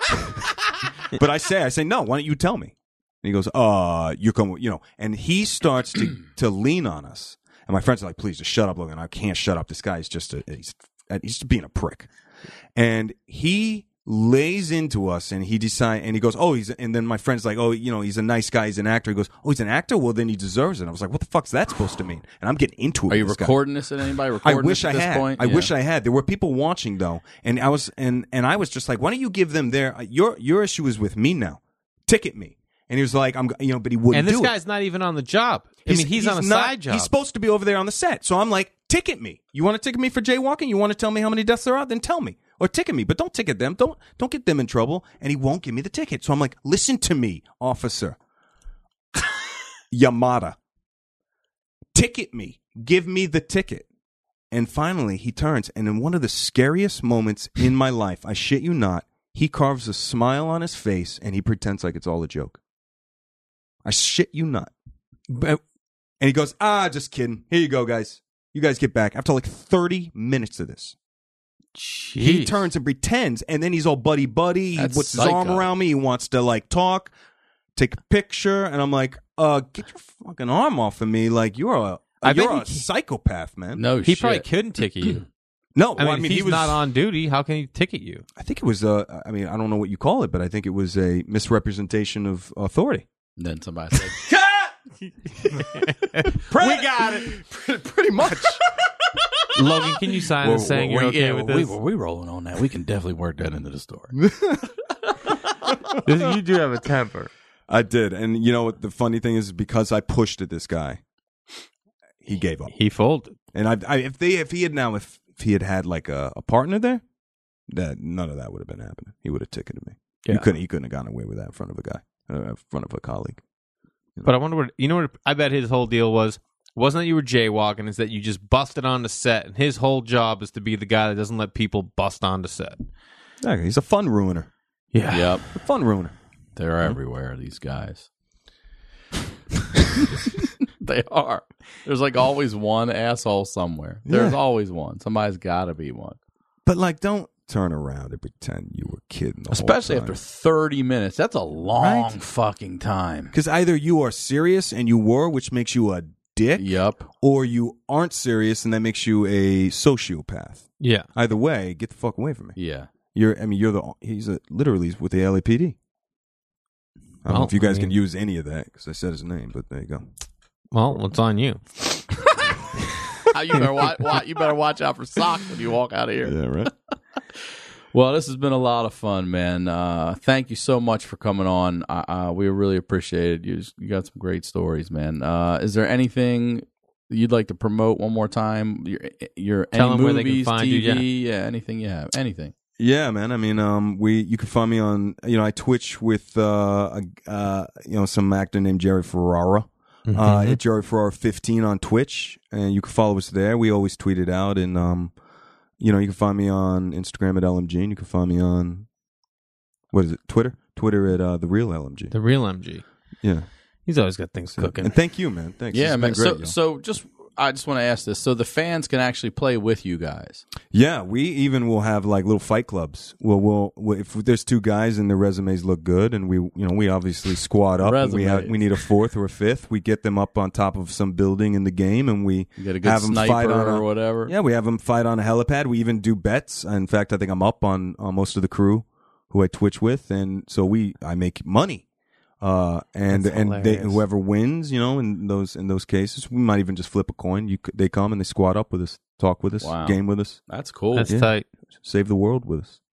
But I say, I say, no, why don't you tell me? And he goes, uh, you're coming, you know, and he starts to, to lean on us. And my friends are like, please just shut up, Logan. I can't shut up. This guy is just a, he's, he's just being a prick. And he lays into us and he decide, and he goes, oh, he's, and then my friend's like, oh, you know, he's a nice guy. He's an actor. He goes, oh, he's an actor? Well, then he deserves it. And I was like, what the fuck's that supposed to mean? And I'm getting into it. Are you with this guy. recording this at anybody? I Recording wish this I at this had. point? I Yeah. wish I had. There were people watching though, and I was and and I was just like, why don't you give them their your your issue is with me now, ticket me. And he was like, I'm you know, but he wouldn't. And this do it. guy's not even on the job. I mean, he's, on a not- side job. He's supposed to be over there on the set. So I'm like, ticket me. You want to ticket me for jaywalking? You want to tell me how many deaths there are? Then tell me. Or ticket me, but don't ticket them. Don't don't get them in trouble. And he won't give me the ticket. So I'm like, listen to me, officer. Yamada. Ticket me. Give me the ticket. And finally, he turns, and in one of the scariest moments in my life, I shit you not, he carves a smile on his face, and he pretends like it's all a joke. I shit you not. But, and he goes, ah, just kidding. Here you go, guys. You guys get back. After like thirty minutes of this, he Jeez. turns and pretends, and then he's all buddy-buddy. He That's puts his arm psycho. around me. He wants to, like, talk, take a picture, and I'm like, uh, get your fucking arm off of me. Like, you're a, I bet you're he- a psychopath, man. No He shit. probably couldn't ticket you. No, I well, mean, I mean if he he's was not on duty, how can he ticket you? I think it was. Uh, I mean, I don't know what you call it, but I think it was a misrepresentation of authority. And then somebody said, we got it. Pretty much. Logan, can you sign this saying you're we, okay yeah, with we, this? we rolling on that. We can definitely work that into the story. You do have a temper. I did, and you know what? The funny thing is, because I pushed at this guy, he gave up. He folded. And I, I if they, if he had now, if, if he had had like a, a partner there, that none of that would have been happening. He would have ticketed me. Yeah. You couldn't. He couldn't have gotten away with that in front of a guy, uh, in front of a colleague. But I wonder what, you know what, I bet his whole deal was, wasn't that you were jaywalking, it's that you just busted onto set, and his whole job is to be the guy that doesn't let people bust onto set. Yeah, he's a fun ruiner. Yeah. Yep. A fun ruiner. They're everywhere, these guys. They are. There's like always one asshole somewhere. There's Yeah. always one. Somebody's got to be one. But like, don't turn around and pretend you were kidding. The Especially whole time. after thirty minutes. That's a long Right? fucking time. Because either you are serious and you were, which makes you a dick, Yep. or you aren't serious and that makes you a sociopath. Yeah. Either way, get the fuck away from me. Yeah. You're, I mean, you're the, he's a, literally with the L A P D. I don't know Well, if you guys I can mean- use any of that because I said his name, but there you go. Well, it's on you. you better watch, watch. You better watch out for socks when you walk out of here. Yeah, right. Well, this has been a lot of fun, man. Uh, thank you so much for coming on. Uh, uh, we really appreciate it. You, you got some great stories, man. Uh, is there anything you'd like to promote one more time? Your, your Tell any them where they movies, can find T V, you, yeah, anything you have, anything. Yeah, man. I mean, um, we you can find me on, you know, I Twitch with, uh, a, uh, you know, some actor named Jerry Ferrara. Mm-hmm. Uh, at Jerry Ferrara fifteen on Twitch, and you can follow us there. We always tweet it out, and um, you know, you can find me on Instagram at L M G, and you can find me on what is it, Twitter? Twitter at uh, the real L M G. The real M G. Yeah, He's always got things cooking. and thank you, man. Thanks. Yeah, It's man. been great, so, yo. so just I just want to ask this: so the fans can actually play with you guys? Yeah, we even will have like little fight clubs. Well, we'll, we'll if there's two guys and their resumes look good, and we, you know, we obviously squad up. And we have Resumes. we need a fourth or a fifth. We get them up on top of some building in the game, and we You get a good have them sniper fight on or a, whatever. Yeah, we have them fight on a helipad. We even do bets. In fact, I think I'm up on, on most of the crew who I Twitch with, and so we I make money. Uh, and That's and they, hilarious. whoever wins, you know, in those in those cases, we might even just flip a coin. You c- they come and they squad up with us, talk with us, Wow. game with us, That's cool. That's Yeah. tight. save the world with us.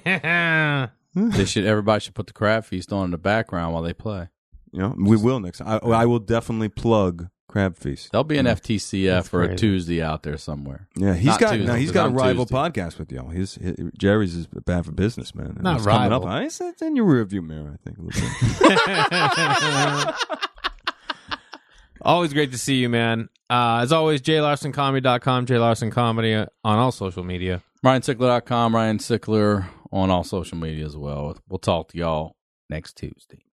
They should. Everybody should put the crab feast on in the background while they play. You know, we will next. I, I will definitely plug Crab Feast. There'll be an F T C F That's or a crazy. Tuesday out there somewhere. Yeah, he's Not got Tuesday, now he's 'cause got a I'm rival Tuesday. podcast with y'all. His, his Jerry's is bad for business, man. And Not it's coming rival. Up. I said it's in your rearview mirror. I think. A little bit. Always great to see you, man. Uh, as always, j larson comedy dot com, J Larson Comedy on all social media. Ryan Sickler dot com, Ryan Sickler on all social media as well. We'll talk to y'all next Tuesday.